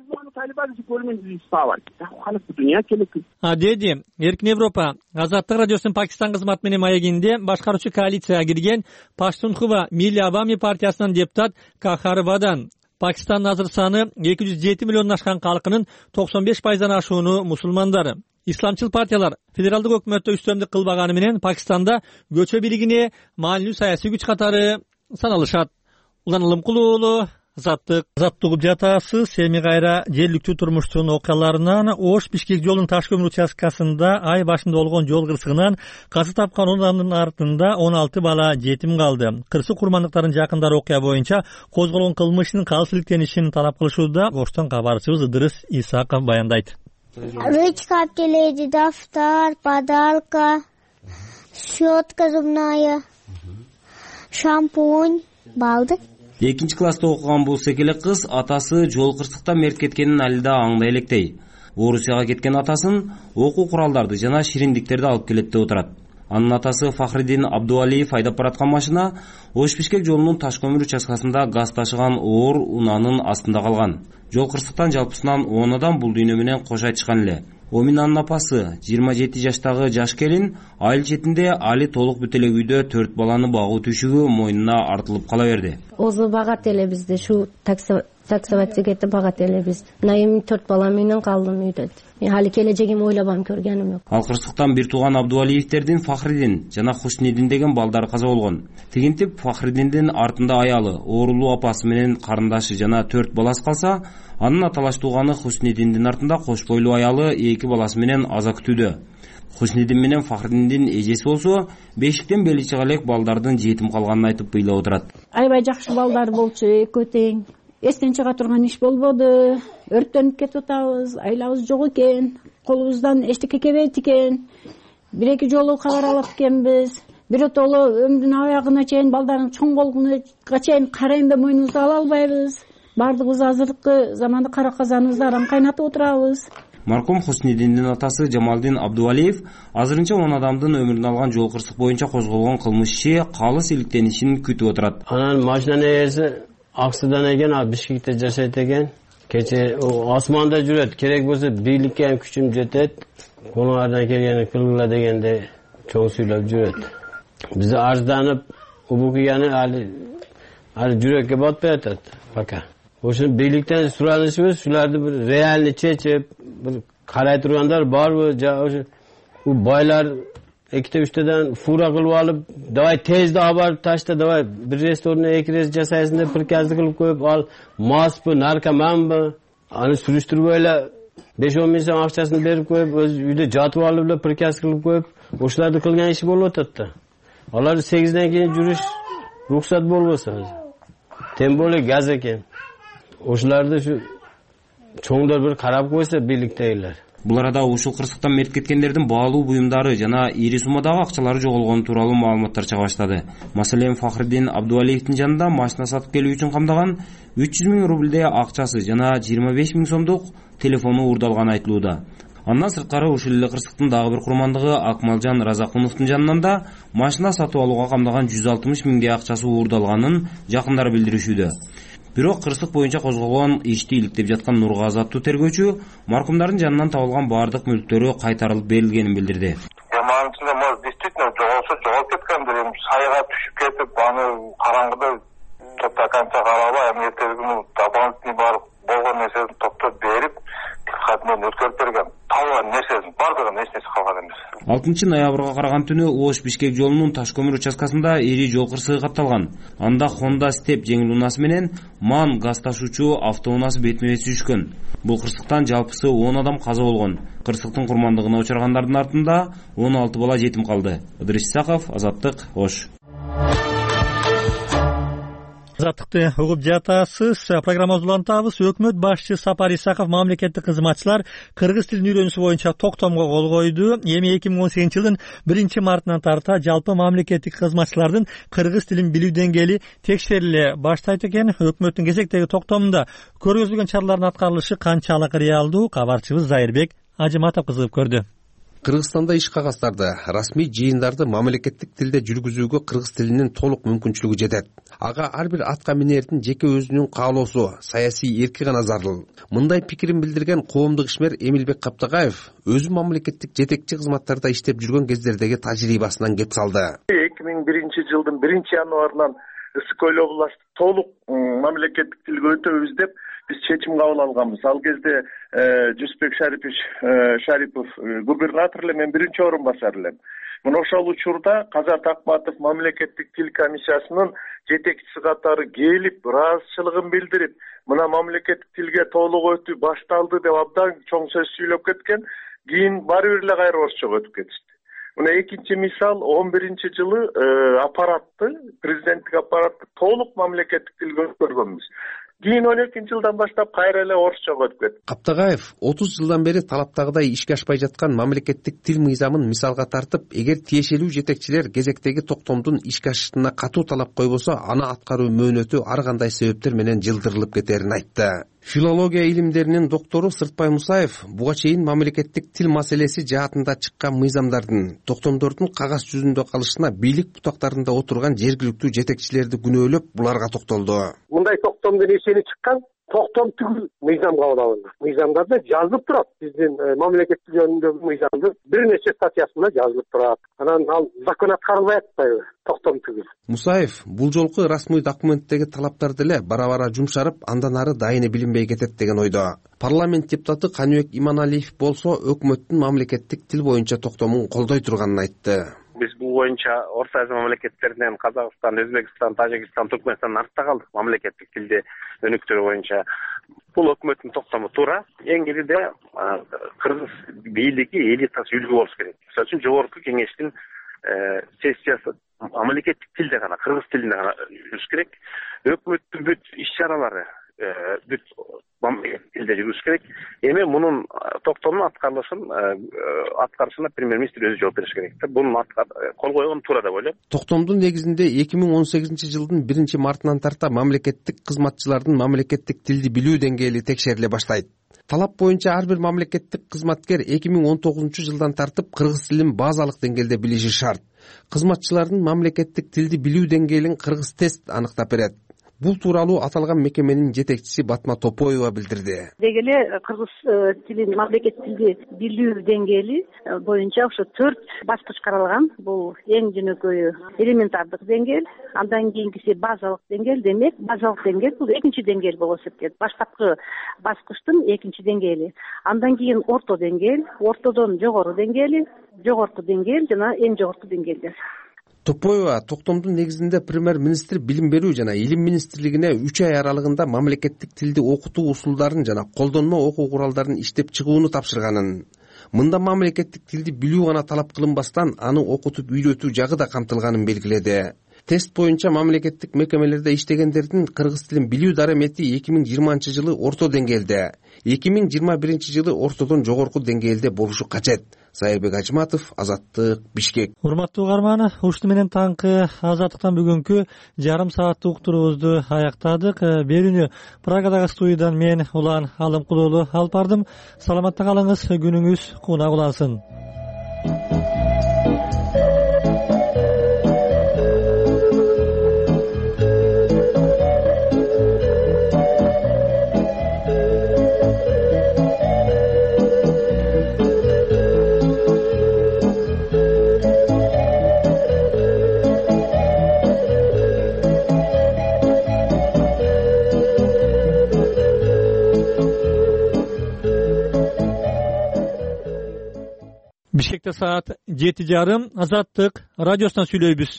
Speaker 1: А деди Эркин Европа Азаттык радиосунун Пакистан кызматы менен маегинде башкаруучу коалицияга кирген Паштунхува Милли Авами партиясынын депутат Кахар Вадан Пакистандын азыр саны эки жүз жети миллиондон ашкан калкынын токсон беш пайыздан ашууну мусулмандар. Исламчыл партиялар федералдык өкмөттө үстөмдүк кылбаганы менен Пакистанда көчө бийлигине маанилүү саясий күч катары саналышат. Улан Ылымкулуу уулу Азаттык Азаттык угуп жатасыз. Эми кайра жергиликтүү турмуштун окуяларынан Ош Бишкек жолунун таш көмүр участкасында ай башында болгон жол кырсыгынан каза тапкан он адамдын артында он алты бала жетим калды. Кырсык курмандыктардын жакындары окуя боюнча козголгон кылмыштын калыс иликтенишин талап кылышууда. Оштон кабарчыбыз Ыдырыс Исаков баяндайт.
Speaker 17: Ручка, теледи, дафтар, подалка, щетка зубная, шампунь, балдык.
Speaker 18: Экинчи класста окуган бул секелек кыз атасы жол кырсыкта мерт кеткенин али да аңдай электей. Орусияга кеткен атасын окуу куралдарды жана шириндиктерди алып келет деп отурат. Анын атасы Фахриддин Абдуалиев айдап бараткан машина Ош Бишкек жолунун таш көмүр участкасында газ ташыган оор унаанын астында калган. Жол кырсыктан жалпысынан он адам бул дүйнө менен кош айтышкан эле. Оминанын апасы жыйырма жети жаштагы жаш келин айыл четинде али толук бүт эле үйдө төрт баланы багуу түйшүгү мойнуна артылып кала берди.
Speaker 19: Озу багат эле бизди шу таксоватчы кетип багат эле биз. Мына эми төрт балам менен калдым үйдө. Али келечегимди ойлобом, көргөнүм жок.
Speaker 18: Ал кырсыктан бир тууган Абдуалиевтердин Фахриддин жана Хуснидин деген балдары каза болгон. Тигинтип Фахриддиндин артында аялы, оорулуу апасы менен карындашы жана төрт баласы калса, анын аталаш тууганы Хуснидиндин артында кош бойлуу аялы эки баласы менен аза күтүүдө. Хуснидин менен Фахриддиндин эжеси болсо бешиктен бели чыга элек балдардын жетим калганын айтып быйлап отурат.
Speaker 20: Аябай жакшы балдар болчу, экөө тең. Эстен чыга турган иш болбоду. Өрттөнүп кетип атабыз, айлабыз жок экен, колубуздан эчтеке келбейт экен. Бир эки жолу кабар алат экенбиз. Биротоло өмүрүнүн аягына чейин балдардын чоң болгонуга чейин карайын деп мойнубузду ала албайбыз. Бардыгыбыз азыркы заманда кара казаныбызды арам кайнатып отурабыз.
Speaker 18: Маркум Хуснидиндин атасы Жамалдин Абдуалиев азырынча он адамдын өмүрүн алган жол кырсык боюнча козголгон кылмыш иши калыс иликтенишин күтүп отурат.
Speaker 21: Анан машинанын ээси Аксыдан экен, а Бишкекте жашайт экен. Кече асманда жүрөт. Керек болсо бийликке ham күчүм жетет. Колуңардан келгени кылгыла дегенде чоң сүйлөп жүрөт. Биз арызданып, убукияны али али жүрөккө батпай атат пока. Ошо бийликтен суранышыбыз, шуларды бир реальный чечип, бир карай тургандар барбы, же ошо байлар эките үчтөдөн фура кылып алып, давай тезде абарып ташта, давай бир ресторна эки рес жасайсың деп приказды кылып коюп, ал маспы, наркоманбы, аны сүрүштүрбөй эле беш он миң сом акчасын берип коюп, өз үйдө жатып алып эле приказ кылып коюп, ошоларды кылган иши болуп атат да. Алар сегизден кийин жүрүш руксат болбосо, тем более газ экен. Ошоларды ушу чоңдор бир карап койсо бийликтегилер.
Speaker 18: Бул арада ушул кырсыктан мерт кеткендердин баалуу буюмдары жана ири суммадагы акчалары жоголгону тууралуу маалыматтар чыга баштады. Маселен, Фахриддин Абдувалиевдин жанында машина сатып келүү үчүн камдаган үч жүз миң рубльдей акчасы жана жыйырма беш миң сомдук телефону уурдалганы айтылууда. Андан сырткары ушул эле кырсыктын дагы бир курмандыгы Акмалжан Разакуновдун жанынан да машина сатып алууга камдаган жүз алтымыш миңдей акчасы уурдалганын жакындары билдиришүүдө. Бирок кырсык боюнча козголгон ишти иликтеп жаткан Нургазы аттуу тергөөчү маркумдардын жанынан табылган баардык мүлктөрү кайтарылып берилгенин билдирди.
Speaker 4: Манын ичинде может действительно жоголсо жоголуп кеткендир, эми сайга түшүп кетип, аны караңгыда топта канча карабай, эми эртеги күнү дополнительный барып болгон нерсени топтоп берип, катынан өткөрүп берген. Табылган нерсесин бардыгын эч нерсе калган эмес.
Speaker 18: алтынчы ноябрга караган түнү Ош-Бишкек жолунун Ташкөмүр участкасында ири жол кырсыгы катталган. Анда Honda Step жеңил унаасы менен Ман газ ташуучу автоунасы бетме-бет сүзүшкөн. Бул кырсыктан жалпысы он адам каза болгон. Кырсыктын курмандыгына учургандардын артында он алты бала жетим калды. Ыдырыс Исаков, Азаттык, Ош.
Speaker 1: Азаттыкты угуп жатасыз. Программабызды улантабыз. Өкмөт башчы Сапар Исаков мамлекеттик кызматчылар кыргыз тилин үйрөнүүсү боюнча токтомго кол койду. Эми эки миң он сегизинчи жылдын биринчи мартынан тарта жалпы мамлекеттик кызматчылардын кыргыз тилин билүү деңгээли текшериле баштайт экен. Өкмөттүн кезектеги токтомунда көргөзүлгөн чаралардын аткарылышы канчалык реалдуу? Кабарчыбыз Зайырбек Ажыматов кызыгып көрдү.
Speaker 22: Кыргызстанда иш кагаздарды, расмий жыйындарды мамлекеттик тилде жүргүзүүгө кыргыз тилинин толук мүмкүнчүлүгү жетет. Ага ар бир атка минердин жеке өзүнүн каалоосу, саясий эрки гана зарыл. Мындай пикирин билдирген коомдук ишмер Эмилбек Каптагаев өзү мамлекеттик жетекчи кызматтарда иштеп жүргөн кездердеги тажрыйбасынан кеп салды.
Speaker 23: эки миң биринчи жылдын биринчи январынан ысык көл областы толук мамлекеттик тилге өтөбүз деп биз чечим кабыл алганбыз. Ал кезде Жусбек Шарипович Шарипов губернатор эле, мен биринчи орун басар элем. Мына ошол учурда Казат Акматов мамлекеттик тил комиссиясынын жетекчиси катары келип, ыраазычылыгын билдирип, мына мамлекеттик тилге толук өтүү башталды деп абдан чоң сөз сүйлөп кеткен. Кийин баары бир эле кайра орусчага өтүп кетишти. Мына экинчи мисал он биринчи жылы аппаратты, президенттик аппаратты толук мамлекеттик тилге өткөргөнбүз. Кийин он экинчи жылдан баштап кайра эле орусчага өтүп кетти.
Speaker 22: Каптагаев отуз жылдан бери талаптагыдай ишке ашпай жаткан мамлекеттик тил мыйзамын мисалга тартып, эгер тиешелүү жетекчилер кезектеги токтомдун ишке ашышына катуу талап койбосо, аны аткаруу мөөнөтү ар кандай себептер менен жылдырылып кетерин айтты. Филология илимдеринин доктору Сыртбай Мусаев буга чейин мамлекеттик тил маселеси жаатында чыккан мыйзамдардын, токтомдордун кагаз жүзүндө калышына бийлик бутактарында отурган жергиликтүү жетекчилерди күнөөлөп, буларга токтолду.
Speaker 24: Мындай токтомдун эшени чыккан токтом түгүл мыйзам кабыл алынды. Мыйзамдарда жазылып турат. Биздин мамлекеттик жөнүндөгү мыйзамдын бир нече статьясында жазылып турат. Анан ал закон аткарылбай атпайбы? Токтом түгүл.
Speaker 22: Мусаев бул жолку расмий документтеги талаптар деле бара-бара жумшарып, андан ары дайыны билинбей кетет деген ойдо. Парламент депутаты Каныбек Иманалиев болсо өкмөттүн мамлекеттик тил боюнча токтомун колдой турганын айтты.
Speaker 2: Биз бул боюнча Орто Азия мамлекеттеринен Казакстан, Өзбекстан, Тажикстан, Туркменстан артта калдык мамлекеттик тилде өнүктүрүү боюнча. Бул өкмөттүн токтому туура. Эң кирде кыргыз бийлиги элитасы үлгү болуш керек. Мисалы үчүн жогорку кеңештин сессиясы мамлекеттик тилде гана, кыргыз тилинде гана жүрүш керек. Өкмөттүн бүт иш-чаралары бүт мамлекеттик тилде жүрүш керек. Эми мунун токтомун аткарылышын аткарышына премьер-министр өзү жооп бериш керек. Бунун кол койгон туура деп ойлойм.
Speaker 22: Токтомдун негизинде эки миң он сегизинчи жылдын биринчи мартынан тарта мамлекеттик кызматчылардын мамлекеттик тилди билүү деңгээли текшериле баштайт. Талап боюнча ар бир мамлекеттик кызматкер эки миң он тогузунчу жылдан тартып кыргыз тилин базалык деңгээлде билиши шарт. Кызматчылардын мамлекеттик тилди билүү деңгээлин кыргыз тест аныктап берет. Бул тууралуу аталган мекеменин жетекчиси Батма Топоева билдирди.
Speaker 25: Деги эле кыргыз тилин мамлекеттик тилди билүү деңгээли боюнча ошо төрт баскыч каралган. Бул эң жөнөкөйү элементардык деңгээл, андан кийинкиси базалык деңгээл. Демек, базалык деңгээл бул экинчи деңгээл болуп эсептелет. Баштапкы баскычтын экинчи деңгээли. Андан кийин орто деңгээл, ортодон жогору деңгээли, жогорку деңгээл жана эң жогорку деңгээлдер.
Speaker 22: Топоева токтомдун негизинде премьер-министр билим берүү жана илим министрлигине үч ай аралыгында мамлекеттик тилди окутуу усулдарын жана колдонмо окуу куралдарын иштеп чыгууну тапшырганын. Мында мамлекеттик тилди билүү гана талап кылынбастан, аны окутуп үйрөтүү жагы да камтылганын белгиледи. тест боюнча мамлекеттик мекемелерде иштегендердин кыргыз тилин билүү даремети эки миң жыйырманчы жылы орто деңгээлде, эки миң жыйырма биринчи жылы ортодон жогорку деңгээлде болушу кажет. Сайырбек Ажматов, Азаттык, Бишкек.
Speaker 1: Урматтуу угарман, ушуну менен таңкы Азаттыктан бүгүнкү жарым сааттык уктуруубузду аяктадык. Берүүнү Прагадагы студиядан мен Улан Алымкулуулу алып бардым. Саламатта калыңыз, күнүңүз кунак улансын. Бишкекте саат жети жарым. Азаттык радиосунан сүйлөйбүз.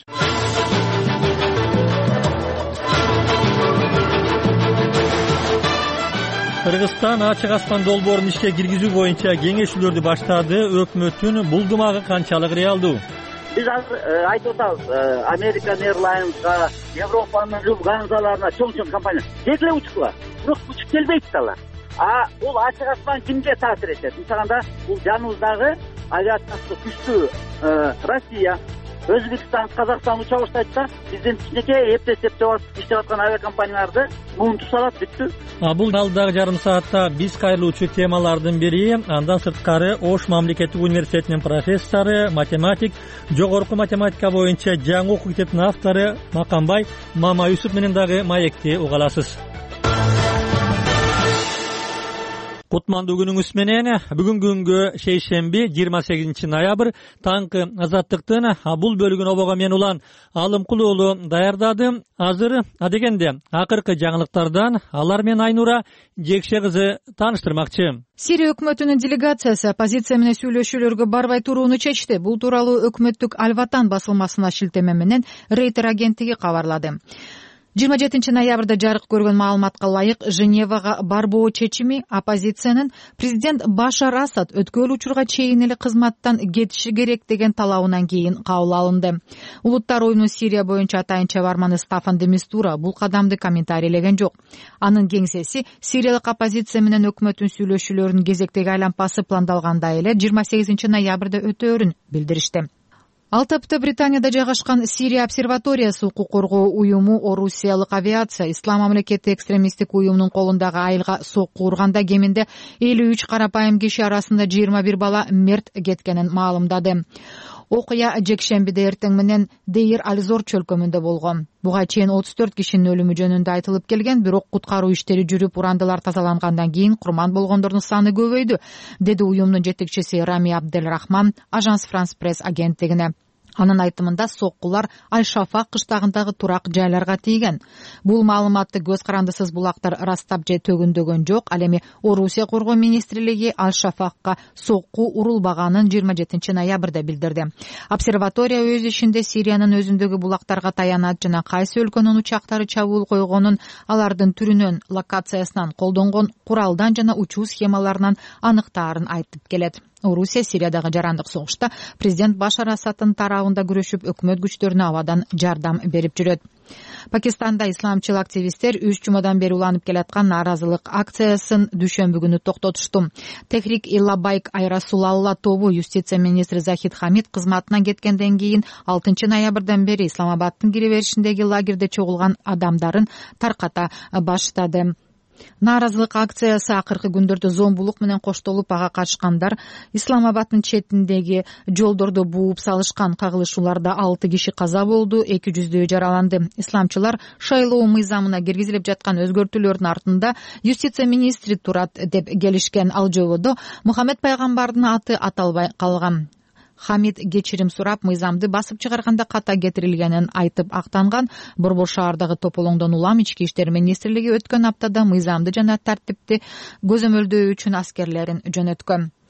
Speaker 1: Кыргызстан ачык аспан долбоорун ишке киргизүү боюнча кеңешүүлөрдү баштады. Өкмөттүн бул думагы канчалык реалдуу?
Speaker 6: Биз азыр айтып атабыз, American Airlines'га, Европанын Lufthansa'ларына чоң-чоң компания келе учкула. Бирок учуп келбейт алар. А бул ачык аспан кимге таасир этет? Мисалында бул жаныбыздагы авиациясы күчтүү Россия, Өзбекстан, Казакстан уча баштайт да, биздин кичинекей эптеп-эптеп иштеп аткан авиакомпанияларды муунтуп салат, бүттү.
Speaker 1: А бул алдагы жарым саатта биз кайрылуучу темалардын бири, андан сырткары Ош мамлекеттик университетинин профессору, математик, жогорку математика боюнча жаңы окуу китептин автору Макамбай Мамаюсуп менен дагы маекти уга аласыз. Кутмандуу күнүңүз менен бүгүнкү күнгө шейшемби жыйырма сегизинчи ноябрь таңкы Азаттыктын бул бөлүгүн обого мен Улан Алымкулуулу даярдады. Азыр адегенде акыркы жаңылыктардан алар менен Айнура Жекше кызы тааныштырмакчы.
Speaker 7: Сирия өкмөтүнүн делегациясы оппозиция менен сүйлөшүүлөргө барбай турууну чечти. Бул тууралуу өкмөттүк Аль-Ватан басылмасына шилтеме менен Рейтер агенттиги кабарлады. жыйырма жетинчи ноябрда жарык көргөн маалыматка ылайык, Женевага барбоо чечими оппозициянын президент Башар Асад өткөн учурга чейин эле кызматтан кетиши керек деген талабынан кийин кабыл алынды. Улуттар оюнунун Сирия боюнча атайын чабарманы Стафан де Мистура бул кадамды комментарийлеген жок. Анын кеңсеси Сириялык оппозиция менен өкмөттүн сүйлөшүүлөрүнүн кезектеги айланпасы пландалгандай эле жыйырма сегизинчи ноябрда өтөөрүн билдиришти. Ал тапта Британияда жайгашкан Сирия обсерваториясы укук коргоо уюму Орусиялык авиация Ислам мамлекети экстремисттик уюмунун колундагы айылга сокку урганда кеминде элүү үч карапайым киши арасында жыйырма бир бала мерт кеткенин маалымдады. Окуя жекшембиде эртең менен Дейр Аль-Зор чөлкөмүндө болгон. Буга чейин отуз төрт кишинин өлүмү жөнүндө айтылып келген, бирок куткаруу иштери жүрүп урандылар тазалангандан кийин курман болгондордун саны көбөйдү, деди уюмдун жетекчиси Рами Абделрахман Ажанс Франс Пресс агенттигине. Анын айтымында соккулар Аль-Шафак кыштагындагы турак жайларга тийген. Бул маалыматты көз карандысыз булактар растап же төгүндөгөн жок. Ал эми Орусия коргоо министрлиги Аль-Шафакка сокку урулбаганын жыйырма жетинчи ноябрда билдирди. Обсерватория өз ишинде Сириянын өзүндөгү булактарга таянат жана кайсы өлкөнүн учактары чабуул койгонун, алардын түрүнөн, локациясынан, колдонгон куралдан жана учуу схемаларынан аныктаарын айтып келет. Орусия Сириядагы жарандык согушта президент Башар Асадтын тарабында күрөшүп, өкмөт күчтөрүнө абадан жардам берип жүрөт. Пакистанда исламчыл активисттер үч жумадан бери уланып келаткан нааразылык акциясын дүйшөмбү күнү токтотушту. Техрик Иллабайк Айрасулалла тобу юстиция министри Захид Хамид кызматынан кеткенден кийин алтынчы ноябрдан бери Исламабадтын кире беришиндеги лагерде чогулган адамдарын тарката баштады. Нааразылык акциясы акыркы күндөрдө зомбулук менен коштолуп, ага катышкандар Исламабадтын четиндеги жолдордо бууп салышкан. Кагылышууларда алты киши каза болду, эки жүздөй жараланды. Исламчылар шайлоо мыйзамына киргизилип жаткан өзгөртүүлөрдүн артында юстиция министри турат деп келишкен. Ал жободо Мухаммед пайгамбардын аты аталбай калган. Хамид кечирим сурап, мыйзамды басып чыгарганда ката кетирилгенин айтып актанган. Борбор шаардагы тополоңдон улам ички иштер министрлиги өткөн аптада мыйзамды жана тартипти көзөмөлдөө үчүн аскерлерин жөнөткөн.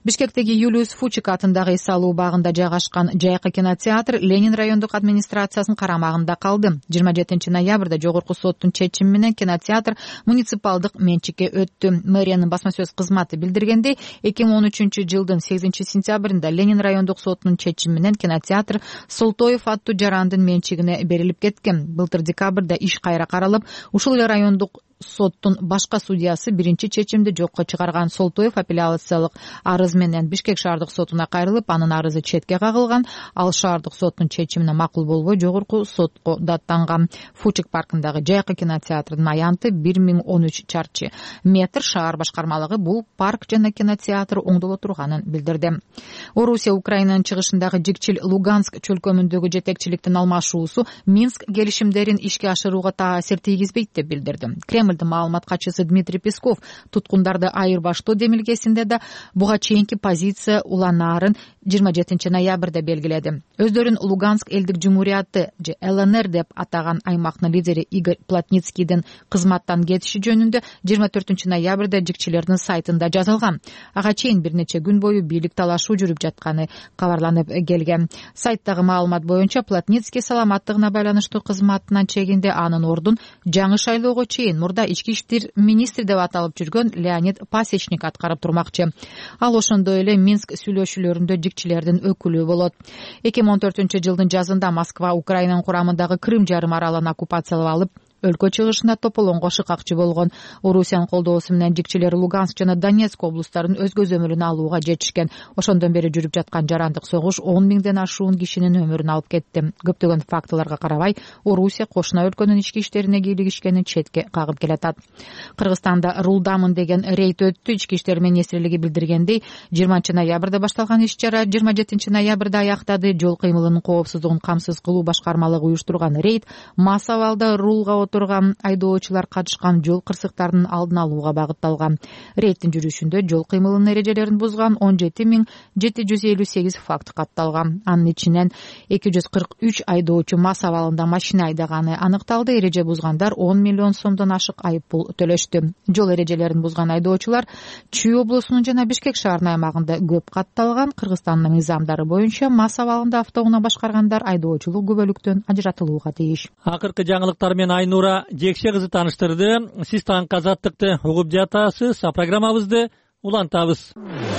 Speaker 7: Бишкектеги Юлиус Фучик атындагы эс алуу багында жайгашкан жайкы кинотеатр Ленин райондук администрациясынын карамагында калды. жыйырма жетинчи ноябрда жогорку соттун чечими менен кинотеатр муниципалдык менчикке өттү. Мэриянын басма сөз кызматы билдиргендей, эки миң он үчүнчү жылдын сегизинчи сентябрында Ленин райондук соттунун чечими менен кинотеатр Солтоев аттуу жарандын менчигине берилип кеткен. Былтыр декабрда иш кайра каралып, ушул эле райондук соттун башка судьясы биринчи чечимди жокко чыгарган. Солтоев апелляциялык арыз менен Бишкек шаардык сотуна кайрылып, анын арызы четке кагылган. Ал шаардык соттун чечимине макул болбой жогорку сотко даттанган. Фучик паркындагы жайкы кинотеатрдын аянты бир миң он үч чарчы метр. Шаар башкармалыгы бул парк жана кинотеатр оңдоло турганын билдирди. Орусия Украинанын чыгышындагы Жикчил Луганск чөлкөмүндөгү жетекчиликтин алмашуусу Минск келишимдерин ишке ашырууга таасир тийгизбейт деп билдирди. Кремлдин маалымат катчысы Дмитрий Песков туткундарды айырбаштоо демилгесинде да буга чейинки позиция уланаарын жыйырма жетинчи ноябрда белгиледи. Өздөрүн Луганск элдик жумурияты же эл эн эр деп атаган аймактын лидери Игорь Плотницкийдин кызматтан кетиши жөнүндө жыйырма төртүнчү ноябрда жикчилердин сайтында жазылган. Ага чейин бир нече күн бою бийлик талашуу жүрүп жатканы кабарланып келген. Сайттагы маалымат боюнча Плотницкий саламаттыгына байланыштуу кызматынан чегинде анын ордун жаңы шайлоого чейин мурда ички иштер министри деп аталып жүргөн Леонид Пасечник аткарып турмакчы. Ал ошондой эле Минск сүйлөшүүлөрүндө жикчилердин өкүлү болот. эки миң он төртүнчү жылдын жазында Москва Украинанын курамындагы Крым жарым аралын оккупациялап алып, өлкө чыгышына тополоңго шыкакчы болгон. Орусиянын колдоосу менен жикчилер Луганск жана Донецк облустарын өз көзөмөлүнө алууга жетишкен. Ошондон бери жүрүп жаткан жарандык согуш он миңден ашуун кишинин өмүрүн алып кетти. Көптөгөн фактыларга карабай, Орусия кошуна өлкөнүн ички иштерине кийлигишкенин четке кагып келатат. Кыргызстанда рулдамын деген рейд өттү. Ички иштер министрлиги билдиргендей, жыйырманчы ноябрда башталган иш-чара жыйырма жетинчи ноябрда аяктады. Жол кыймылынын коопсуздугун камсыз кылуу башкармалыгы уюштурган рейд массабалда рулга турган айдоочулар катышкан жол кырсыктарынын алдын алууга багытталган. Рейдтин жүрүшүндө жол кыймылынын эрежелерин бузган он жети миң жети жүз элүү сегиз факт катталган. Анын ичинен эки жүз кырк үч айдоочу мас абалында машина айдаганы аныкталды. Эреже бузгандар он миллион сомдон ашык айып пул төлөштү. Жол эрежелерин бузган айдоочулар Чүй облусунун жана Бишкек шаарынын аймагында көп катталган. Кыргызстандын мыйзамдары боюнча мас абалында автоунаа башкаргандар айдоочулук күбөлүктөн ажыратылууга тийиш.
Speaker 1: Акыркы жаңылыктар менен Айнура Жекше кызы тааныштырды. Сиз таң азаттыкты угуп жатасыз. Программабызды улантабыз.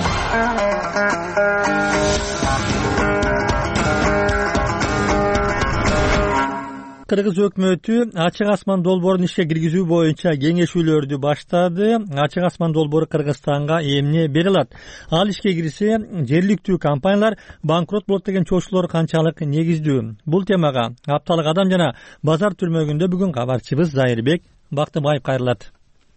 Speaker 1: Кыргыз өкмөтү ачык асман долбоорун ишке киргизүү боюнча кеңешүүлөрдү баштады. Ачык асман долбоору Кыргызстанга эмне бере алат? Ал ишке кирсе, жергиликтүү компаниялар банкрот болот деген чоочулор канчалык негиздүү? Бул темага Апталык адам жана базар түрмөгүндө бүгүн кабарчыбыз Зайырбек Бактыбаев кайрылат.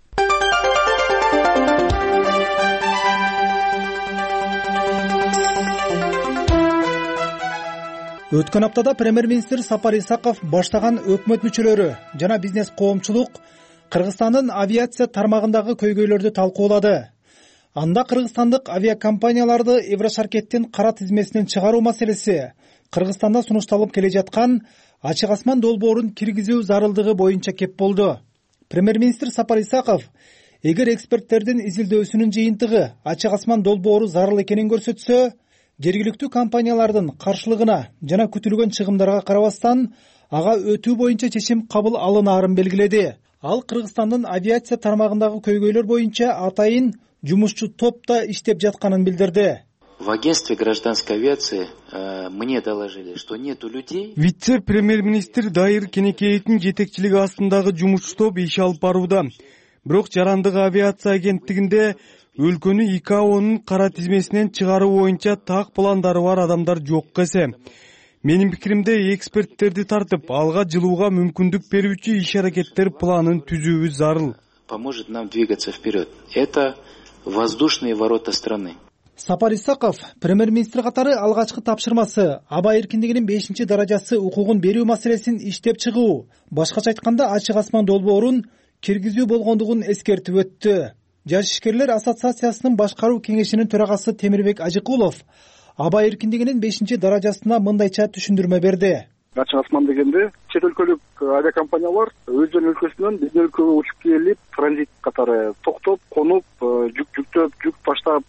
Speaker 16: Өткөн аптада премьер-министр Сапар Исаков баштаган өкмөт мүчөлөрү жана бизнес коомчулук Кыргызстандын авиация тармагындагы көйгөйлөрдү талкуулады. Анда кыргызстандык авиакомпанияларды Еврошаркеттин кара тизмесинен чыгаруу маселеси, Кыргызстанда сунушталып келе жаткан ачык асман долбоорун киргизүү зарылдыгы боюнча кеп болду. Премьер-министр Сапар Исаков эгер эксперттердин изилдөөсүнүн жыйынтыгы ачык асман долбоору зарыл экенин көрсөтсө, жергиликтүү компаниялардын каршылыгына жана күтүлгөн чыгымдарга карабастан ага өтүү боюнча чечим кабыл алынаарын белгиледи. Ал Кыргызстандын авиация тармагындагы көйгөйлөр боюнча атайын жумушчу топ да иштеп жатканын билдирди.
Speaker 8: В агентстве гражданской авиации э, мне доложили, что нету людей.
Speaker 9: Вице-премьер-министр Дайыр Кенекеевдин жетекчилиги астындагы жумушчу топ иш алып барууда. Бирок жарандык авиация агенттигинде өлкөнү И К О'нун кара тизмесинен чыгаруу боюнча так пландары бар адамдар жок эсе. Менин пикиримде эксперттерди тартып, алга жылууга мүмкүндүк берүүчү иш-аракеттер планын түзүүбүз зарыл.
Speaker 8: Поможет нам двигаться вперед. Это воздушные ворота страны.
Speaker 16: Сапар Исаков премьер-министр катары алгачкы тапшырмасы аба эркиндигинин бешинчи даражасы укугун берүү маселесин иштеп чыгуу, башкача айтканда ачык асман долбоорун киргизүү болгондугун эскертип өттү. Жаш ишкерлер ассоциациясынын башкаруу кеңешинин төрагасы Темирбек Ажыкулов аба эркиндигинин бешинчи даражасына мындайча түшүндүрмө берди.
Speaker 10: ачык асман дегенде чет өлкөлүк авиакомпаниялар өздөрүнүн өлкөсүнөн биздин өлкөгө учуп келип транзит катары токтоп, конуп, жүк жүктөп, жүк таштап,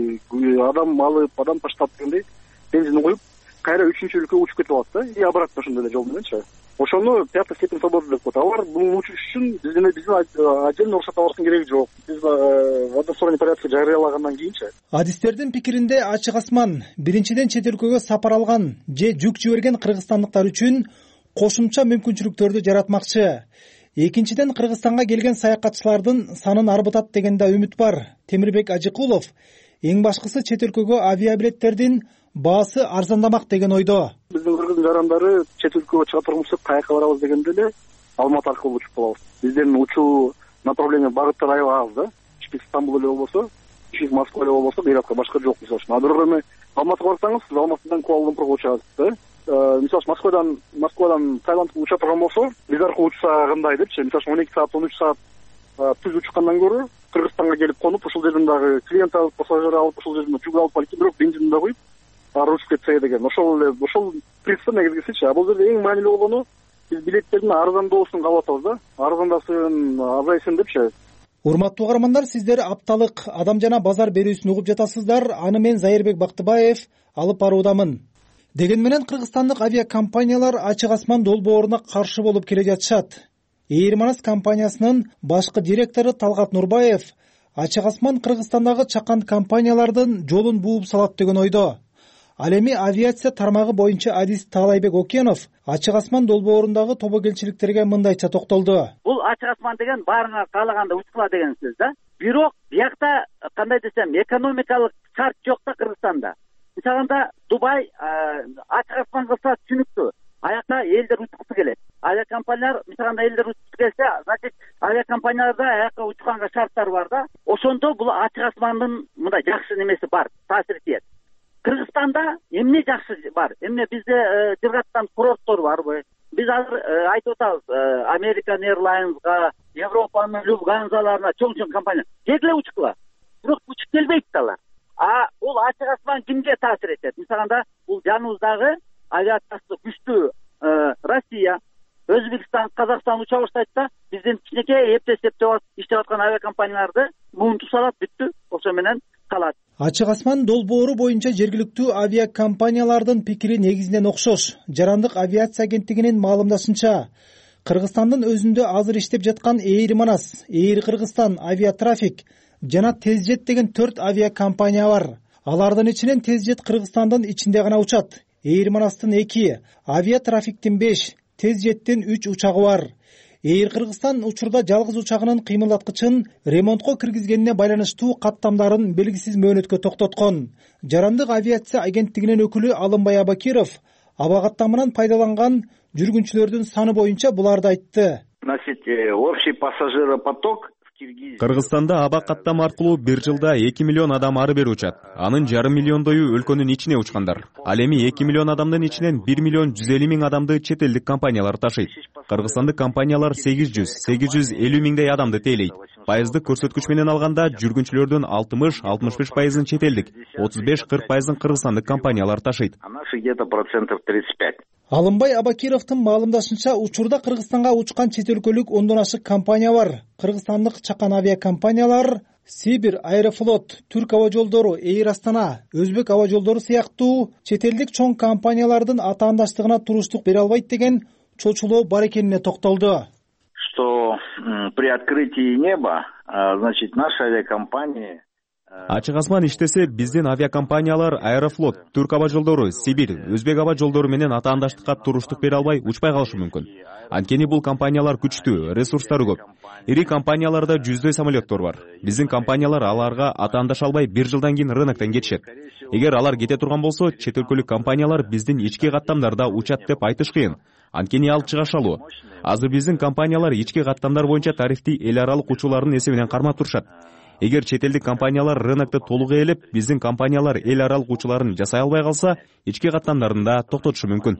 Speaker 10: адам алып, адам таштап дегендей бензин коюп, кайра үчүнчү өлкөгө учуп кетип алат да, и обратно ошондой эле жол мененчи. Ошону пятая степень свободы деп коет. Алар бул учуш үчүн биздин биздин отдельно уруксат алыштын кереги жок. Биз в односторонний порядке жарыялагандан кийинчи.
Speaker 16: Адистердин пикиринде ачык асман биринчиден чет өлкөгө сапар алган же жүк жиберген кыргызстандыктар үчүн кошумча мүмкүнчүлүктөрдү жаратмакчы. Экинчиден Кыргызстанга келген саякатчылардын санын арбытат деген да үмүт бар. Темирбек Ажыкулов эң башкысы чет өлкөгө авиабилеттердин баасы арзандамак деген ойдо.
Speaker 10: Биздин кыргыздын жарандары чет өлкөгө чыга турмусак каяка барабыз дегенде эле Алматы аркылуу учуп калабыз. Биздин учуу направление багыттар аябай аз да. Ички Стамбул эле болбосо, ички Москва эле болбосо, бирокко башка жок мисалы үчүн. А бирок эми Алматыга барсаңыз, сиз Алматыдан Куала-Лумпурга учасыз да. Мисалы үчүн Москвадан Москвадан Таиландга уча турган болсо, биз аркылуу учса кандай депчи, мисалы үчүн он эки саат, он үч саат түз учкандан көрө Кыргызстанга келип конуп, ушул жерден дагы клиент алып, пассажир алып, ушул жерден жүк алып барып, бирок бензин да коюп аручуп кетсе деген. Ошол эле ошол принцип негизгисичи. А бул жерде эң маанилүү болгону биз билеттердин арзандоосун каалап атабыз да. Арзандасын, азайсын депчи.
Speaker 16: Урматтуу каармандар, сиздер апталык адам жана базар берүүсүн угуп жатасыздар. Аны мен Зайырбек Бактыбаев алып баруудамын. Деген менен кыргызстандык авиакомпаниялар ачык асман долбооруна каршы болуп келе жатышат. Эйр Манас компаниясынын башкы директору Талгат Нурбаев ачык асман Кыргызстандагы чакан компаниялардын жолун бууп салат деген ойдо. Ал эми авиация тармагы боюнча адис Таалайбек Окенов ачык асман долбоорундагы тобогелчиликтерге мындайча токтолду.
Speaker 6: Бул ачык асман деген баарыңар каалаганда учкула деген сөз да. Бирок биякта кандай десем, экономикалык шарт жок да Кыргызстанда. Мисалында Дубай ачык асман кылса түшүнүктүү. Аякта элдер учкусу келет. Авиакомпаниялар мисалында элдер учкусу келсе, значит авиакомпанияларда аякка учканга шарттар бар да. Ошондо бул ачык асмандын мындай жакшы немеси бар, таасири тиет. Кыргызстанда эмне жакшы бар? Эмне бизде жыргаттан курорттор барбы? Биз азыр айтып атабыз, American Airlines'га, Европанын Люфтгансаларына чоң-чоң компания келе учкула. Бирок учуп келбейт алар. А бул ачык асман кимге таасир этет? Мисалында бул жаныбыздагы авиациясы күчтүү Россия, Өзбекстан, Казакстан уча баштайт да, биздин кичинекей эптеп-эптеп иштеп аткан авиакомпанияларды муунтуп салат, бүттү. Ошо менен калат.
Speaker 16: Ачык асман долбоору боюнча жергиликтүү авиакомпаниялардын пикири негизинен окшош. Жарандык авиация агенттигинин маалымдашынча, Кыргызстандын өзүндө азыр иштеп жаткан Эйр Манас, Эйр Кыргызстан, Авиатрафик жана Тезжет деген төрт авиакомпания бар. Алардын ичинен Тезжет Кыргызстандын ичинде гана учат. Эйр Манастын эки, Авиатрафиктин беш, Тезжеттин үч учагы бар. Эйр Кыргызстан учурда жалгыз учагынын кыймылдаткычын ремонтко киргизгенине байланыштуу каттамдарын белгисиз мөөнөткө токтоткон. Жарандык авиация агенттигинин өкүлү Алымбай Абакиров аба каттамынан пайдаланган жүргүнчүлөрдүн саны боюнча буларды айтты.
Speaker 11: Значит, общий пассажиропоток
Speaker 12: Кыргызстанда аба каттама аркылуу бир жылда эки миллион адам ары бери учат. Анын жарым миллиондою өлкөнүн ичине учкандар. Ал эми эки миллион адамдын ичинен бир миллион жүз элүү миң адамды чет элдик компаниялар ташыйт. Кыргызстандык компаниялар сегиз жүз сегиз жүз элүү миңдей адамды тейлейт. Пайыздык көрсөткүч менен алганда жүргүнчүлөрдүн алтымыш алтымыш беш пайызын чет элдик, отуз беш кырк пайызын кыргызстандык компаниялар ташыйт.
Speaker 11: А наши где-то процентов тридцать пять.
Speaker 16: Алымбай Абакировдун маалымдашынча, учурда Кыргызстанга учкан чет өлкөлүк ондон ашык компания бар. Кыргызстандык чакан авиакомпаниялар Сибир, Аэрофлот, Түрк аба жолдору, Эйр Астана, Өзбек аба жолдору сыяктуу чет элдик чоң компаниялардын атаандаштыгына туруштук бере албайт деген чочулоо бар экенине токтолду.
Speaker 11: Что при открытии неба, значит, наши авиакомпании
Speaker 12: Ачык асман иштесе, биздин авиакомпаниялар Аэрофлот, Түрк аба жолдору, Сибир, Өзбек аба жолдору менен атаандаштыкка туруштук бере албай учпай калышы мүмкүн. Анткени бул компаниялар күчтүү, ресурстары көп. Ири компанияларда жүздөй самолеттор бар. Биздин компаниялар аларга атаандаша албай бир жылдан кийин рыноктон кетишет. Эгер алар кете турган болсо, чет өлкөлүк компаниялар биздин ички каттамдарда учат деп айтыш кыйын. Анткени ал чыгашалуу. Азыр биздин компаниялар ички каттамдар боюнча тарифти эл аралык учуулардын эсебинен кармап турушат. Эгер чет элдик компаниялар рынокто толук ээлеп, биздин компаниялар эл аралык учууларын жасай албай калса, ички каттамдарында токтотушу мүмкүн.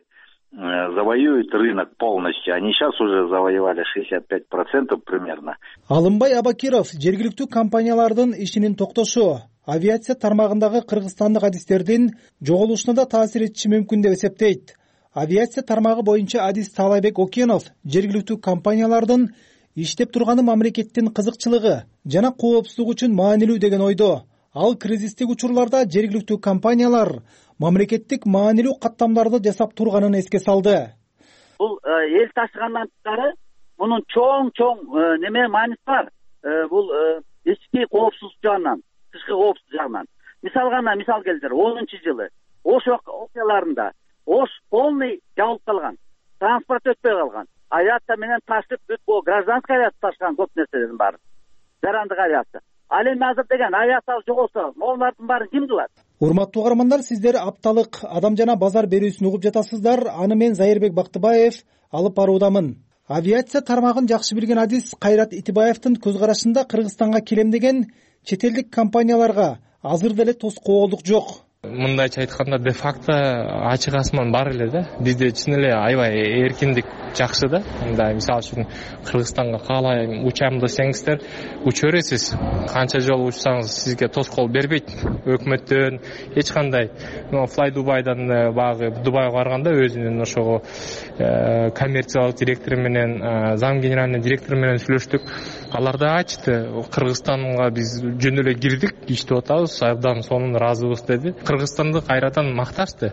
Speaker 11: Завоюют рынок полностью. Они сейчас уже завоевали шестьдесят пять процентов примерно.
Speaker 16: Алымбай Абакиров жергиликтүү компаниялардын ишинин токтошу авиация тармагындагы кыргызстандык адистердин жоголушуна да таасир этиши мүмкүн деп эсептейт. Авиация тармагы боюнча адис Таалайбек Окенов жергиликтүү компаниялардын иштеп турганы мамлекеттин кызыкчылыгы жана коопсуздук үчүн маанилүү деген ойдо. Ал кризистик учурларда жергиликтүү компаниялар мамлекеттик маанилүү каттамдарды жасап турганын эске салды.
Speaker 6: Бул эл ташыгандан тышкары мунун чоң-чоң неме мааниси бар. Бул ички коопсуздук жагынан, тышкы коопсуздук жагынан. Мисалга мисал келтир, онунчу жылы Ош окуяларында Ош полный жабылып калган, транспорт өтпөй калган. Авиация менен ташып бүт бул гражданский авиация ташкан көп нерселердин баары. Жарандык авиация. Ал эми азыр деген авиация жоголсо, могулардын баарын ким кылат?
Speaker 16: Урматтуу каармандар, сиздер апталык адам жана базар берүүсүн угуп жатасыздар. Аны мен Зайырбек Бактыбаев алып баруудамын. Авиация тармагын жакшы билген адис Кайрат Итибаевдин көз карашында Кыргызстанга келем деген чет элдик компанияларга азыр деле тоскоолдук жок.
Speaker 3: Мындайча айтканда де факто ачык асман бар эле да. Бизде чын эле аябай эркиндик жакшы да. Мындай мисалы үчүн Кыргызстанга каалай учам десеңиздер, уча бересиз. Канча жолу учсаңыз сизге тоскоол бербейт. Өкмөттөн эч кандай Fly Дубайдан багы Дубайга барганда өзүнүн ошого коммерциялык директору менен, зам генеральный директору менен сүйлөштүк. Алар да айтты, Кыргызстанга биз жөн эле кирдик, иштеп атабыз, абдан сонун ыраазыбыз деди. Кыргызстанды кайрадан макташты.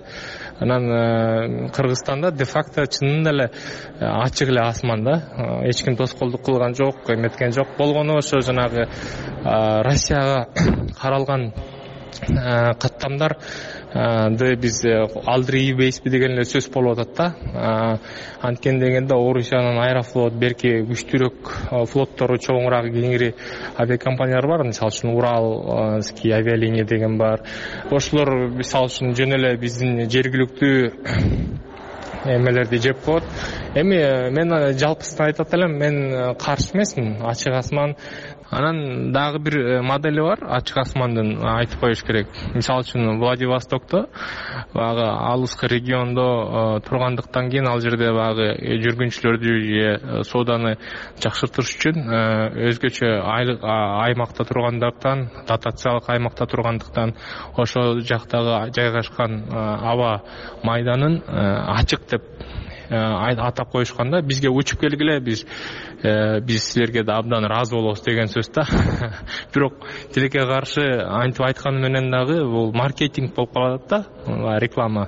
Speaker 3: Анан Кыргызстанда де факто чынында эле ачык эле асман да. Эч ким тоскоолдук кылган жок, эметкен жок. Болгону ошо жанагы Россияга каралган каттамдар да биз алдырбайбызбы деген эле сөз болуп атат да. Анткени дегенде Орусиянын Аэрофлот, берки күчтүүрөөк флоттору, чоңураак, кеңири авиакомпаниялар бар. Мисалы үчүн Уралский авиалиния деген бар. Ошолор мисалы үчүн жөн эле биздин жергиликтүү эмелерди жеп коет. Эми мен жалпысынан айтат элем, мен каршы эмесмин. Ачык асман. Анан дагы бир модели бар, ачык асмандын, айтып коюш керек. Мисалы үчүн Владивостокто багы алыскы региондо тургандыктан кийин ал жерде багы жүргүнчүлөрдү же сооданы жакшыртыш үчүн өзгөчө аймакта тургандыктан, дотациялык аймакта тургандыктан ошол жактагы жайгашкан аба майданын ачык деп атап коюшканда, бизге учуп келгиле, биз биз силерге да абдан ыраазы болобуз деген сөз да. Бирок тилекке каршы антип айтканы менен дагы бул маркетинг болуп калат да, реклама.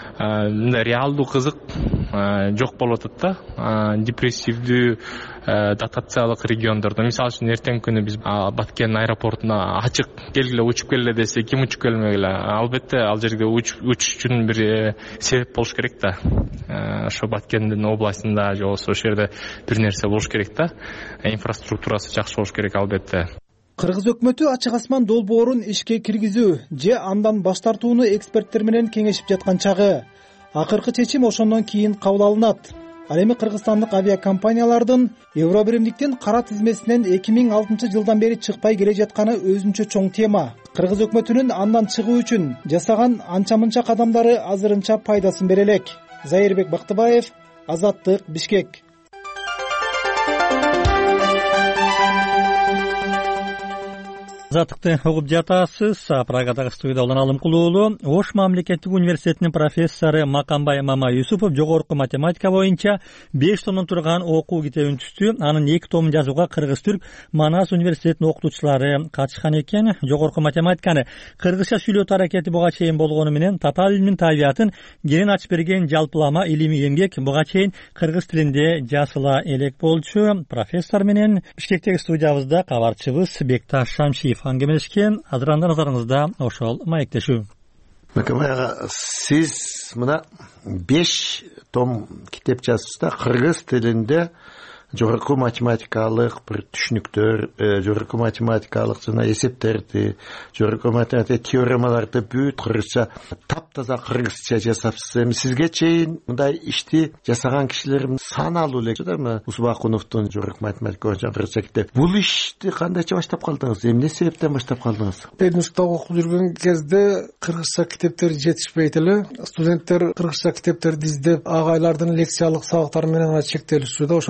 Speaker 3: Реалдуу кызык жок болуп атат да. Депрессивдүү дотациялык региондордо, мисалы үчүн эртең күнү биз Баткен аэропортуна ачык келгиле, учуп келгиле десе, ким учуп келмегиле? Албетте ал жерге учуш үчүн бир себеп болуш керек да. Ошо Баткендин областында же болбосо ошол жерде бир нерсе болуш керек да. Инфраструктурасы жакшы болуш керек албетте.
Speaker 16: Кыргыз өкмөтү ачык асман долбоорун ишке киргизүү же андан баш тартууну эксперттер менен кеңешип жаткан чагы. Акыркы чечим ошондон кийин кабыл алынат. Ал эми кыргызстандык авиакомпаниялардын Евробиримдиктин кара тизмесинен эки миң алтынчы жылдан бери чыкпай келе жатканы өзүнчө чоң тема. Кыргыз өкмөтүнүн андан чыгуу үчүн жасаган анча-мынча кадамдары азырынча пайдасын бере элек. Зайырбек Бактыбаев, Азаттык, Бишкек.
Speaker 1: Азаттыкты угуп жатасыз. Прагадагы студияда улан Алымкул уулу, Ош мамлекеттик университетинин профессору Макамбай Мама Юсупов жогорку математика боюнча беш томдон турган окуу китебин түздү. Анын эки томун жазууга Кыргыз-Түрк Манас университетинин окутуучулары катышкан экен. Жогорку математиканы кыргызча сүйлөтүү аракети буга чейин болгону менен татаал илмин табиятын кенен ачып берген жалпылама илимий эмгек буга чейин кыргыз тилинде жазыла элек болчу. Профессор менен Бишкектеги студиябызда кабарчыбыз Бекташ Шамшиев аңгемелешкен. Азыранда назарыңызда ошол маектешүү.
Speaker 5: Макамай ага, сиз мына беш том китеп жаздыңыз да, кыргыз тилинде жогорку математикалык бир түшүнүктөр, жогорку математикалык жана эсептерди, жогорку математика теоремаларды бүт кыргызча, таптаза кыргызча жасапсыз. Эми сизге чейин мындай ишти жасаган кишилер саналуу эле да, Усбакуновдун жогорку математика боюнча кыргызча китеп. Бул ишти кандайча баштап калдыңыз? Эмне себептен баштап калдыңыз?
Speaker 13: Институтта окуп жүргөн кезде кыргызча китептер жетишпейт эле. Студенттер кыргызча китептерди издеп, агайлардын лекциялык сабактары менен чектелишүүдө, ошондо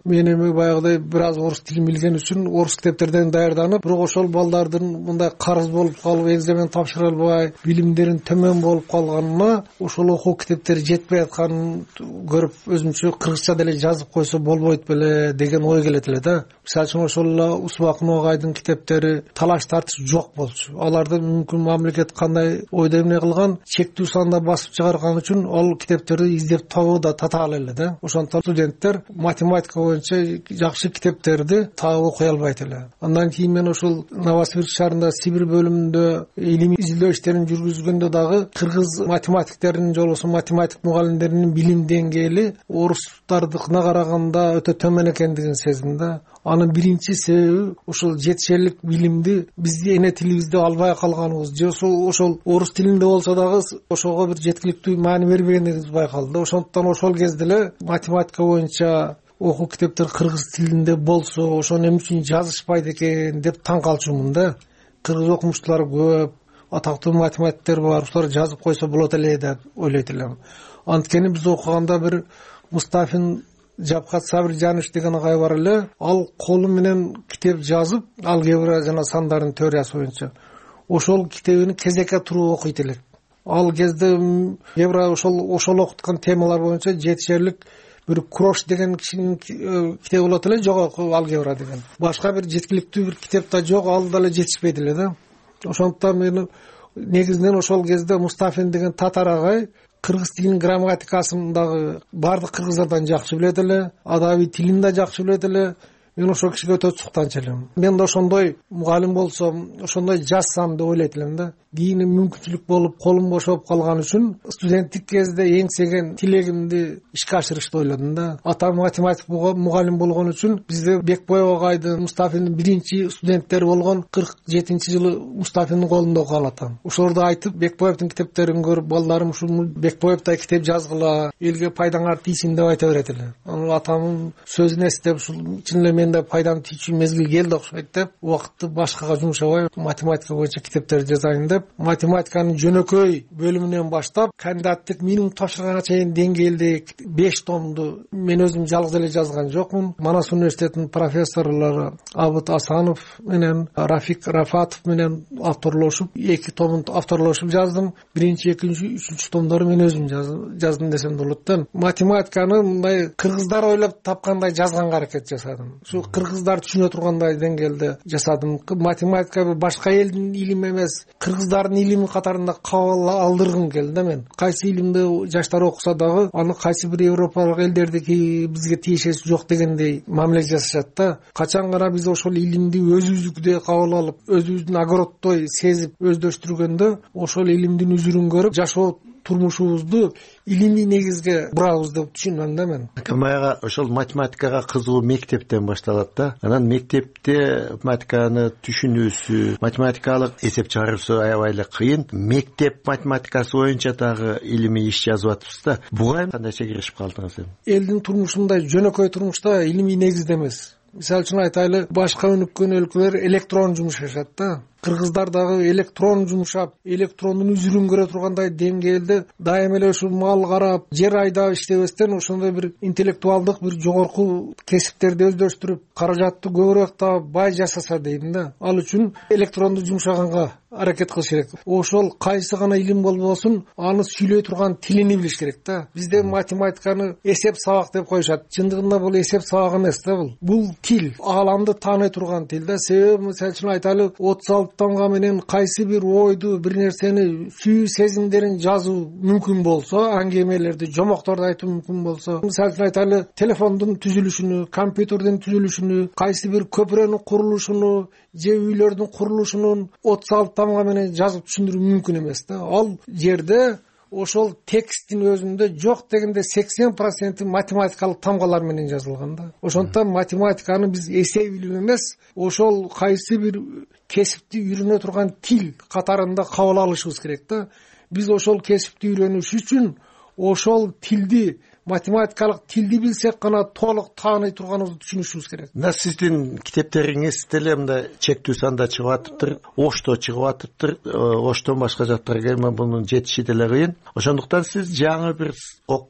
Speaker 13: мен эми баягыдай бир аз орус тилин билген үчүн орус китептерден даярданып, бирок ошол балдардын мындай карыз болуп калып, экзамен тапшыра албай, билимдерин төмөн болуп калганына ошол окуу китептери жетпей атканын көрүп, өзүмчө кыргызча деле жазып койсо болбойт беле деген ой келет эле да. Мисалы үчүн ошол эле Усбакын Огайдын китептери талаш тартыш жок болчу. Аларды мүмкүн мамлекет кандай ойдо эмне кылган, чектүү санда басып чыгарган үчүн ал китептерди издеп табуу да татаал эле да. Ошондон студенттер математика боюнча жакшы китептерди таап окуй албайт эле. Андан кийин мен ошол Новосибирск шаарында Сибир бөлүмүндө илимий изилдөө иштерин жүргүзгөндө дагы кыргыз математиктеринин же болбосо математик мугалимдеринин билим деңгээли орустардыкына караганда өтө төмөн экендигин сездим да. Анын биринчи себеби ошол жетишерлик билимди бизди эне тилибизде албай калганыбыз, же ошол орус тилинде болсо дагы ошого бир жеткиликтүү маани бербегенибиз байкалды. Ошондуктан ошол кезде эле математика боюнча окуу китептер кыргыз тилинде болсо, ошону эмне үчүн жазышпайт экен деп таң калчумун да. Кыргыз окумуштуулар көп, атактуу математиктер бар, ушулар жазып койсо болот эле деп ойлойт элем. Анткени биз окуганда бир Мустафин Жапхат Сабиржанович деген агай бар эле, ал колу менен китеп жазып, алгебра жана сандардын теориясы боюнча. Ошол китебин кезекке туруп окуйт элек. Ал кезде алгебра ошол ошол окуткан темалар боюнча жетишерлик бир Крош деген кишинин китеби болот эле, жогорку алгебра деген. Башка бир жеткиликтүү бир китеп да жок, ал деле жетишпейт эле да. Ошондуктан мен негизинен ошол кезде Мустафин деген татар агай кыргыз тилинин грамматикасын дагы бардык кыргыздардан жакшы билет эле, адабий тилин да жакшы билет эле. Мен ошол кишиге өтө суктанчу элем. Мен да ошондой мугалим болсом, ошондой жазсам деп ойлойт элем да. Кийин мүмкүнчүлүк болуп, колум бошоп калган үчүн студенттик кезде эңсеген тилегимди ишке ашырышты ойлодум да. Атам математик мугалим болгон үчүн бизде Бекбоев агайдын, Мустафиндин биринчи студенттери болгон кырк жетинчи жылы Мустафиндин колунда окуган атам. Ошолорду айтып, Бекбоевдин китептерин көрүп, балдарым ушул Бекбоевдай китеп жазгыла, элге пайдаңар тийсин деп айта берет эле. Анан атамдын сөзүн эстеп, ушул чын эле менде пайдам тийчү мезгил келди окшойт деп, убакытты башкага жумшабай математика боюнча китептер жазайын деп, математиканын жөнөкөй бөлүмүнөн баштап, кандидаттык минимум тапшырганга чейин деңгээлде беш томду мен өзүм жалгыз эле жазган жокмун. Манас университетинин профессорлору Абыт Асанов менен Рафик Рафатов менен авторлошуп, эки томун авторлошуп жаздым. Биринчи, экинчи, үчүнчү томдорду мен өзүм жаздым десем да болот да. Математиканы мындай кыргыздар ойлоп тапкандай жазганга аракет жасадым. Şu Kırgızlar düşüne turgандай деңгээлде жасадым. Математика башка элдин илими эмес, кыргыздардын илими катарында кабыл алдыргым келди мен. Кайсы илимди жаштар окуса дагы, аны кайсы бир европалык элдердики бизге тиешеси жок дегендей мамиле жасашат да. Качан гана биз ошол илимди өзүбүздүкүдөй кабыл алып, өзүбүздүн огороддой сезип өздөштүргөндө, ошол илимдин үзүрүн көрүп жашоо турмушубузду илимий негизге бурабыз деп түшүнөм да мен.
Speaker 5: Камайга ошол математикага кызыгуу мектептен башталат да. Анан мектепте математиканы түшүнүүсү, математикалык эсеп чыгаруусу аябай эле кыйын. Мектеп математикасы боюнча дагы илимий иш жазып атыпсыз да. Буга кандайча киришип калдыңыз эми?
Speaker 13: Элдин турмушунда жөнөкөй турмушта илимий негизде эмес. Мисалы үчүн айтайлы, башка өнүккөн өлкөлөр электрон жумушашат да. Кыргыздар дагы электрон жумушап, электрондун үзүрүн көрө тургандай деңгээлде дайыма эле ушул мал карап, жер айдап иштебестен ошондой бир интеллектуалдык бир жогорку кесиптерди өздөштүрүп, каражатты көбүрөөк таап бай жасаса дейм да. Ал үчүн электронду жумшаганга аракет кылыш керек. Ошол кайсы гана илим болбосун, аны сүйлөй турган тилини билиш керек да. Бизде математиканы эсеп сабак деп коюшат. Чындыгында бул эсеп сабак эмес да бул. Бул тил, ааламды тааный турган тил да. Себеби мисалы үчүн айтайлы, отуз алты томго менен кайсы бир ойду, бир нерсени, сүйүү сезимдерин жазуу мүмкүн болсо, аңгемелерди, жомокторду айтуу мүмкүн болсо, мисалы үчүн айтайлы, телефондун түзүлүшүнү, компьютердин түзүлүшүнү, кайсы бир көпүрөнүн курулушуну, же үйлөрдүн курулушунун отуз алты томго менен жазып түшүндүрүү мүмкүн эмес да. Ал жерде ошол тексттин өзүндө жок дегенде сексен проценти математикалык тамгалар менен жазылган да. Ошондуктан математиканы биз эсеп илим эмес, ошол кайсы бир кесипти үйрөнө турган тил катарында кабыл алышыбыз керек да. Биз ошол кесипти үйрөнүш үчүн ошол тилди, математикалык тилди билсек гана толук тааный турганыбызды түшүнүшүбүз керек.
Speaker 5: Мына сиздин китептериңиз деле мындай чектүү санда чыгып атыптыр, Ошто чыгып атыптыр, Оштон башка жактарга эми мунун жетиши деле кыйын. Ошондуктан сиз жаңы бир окума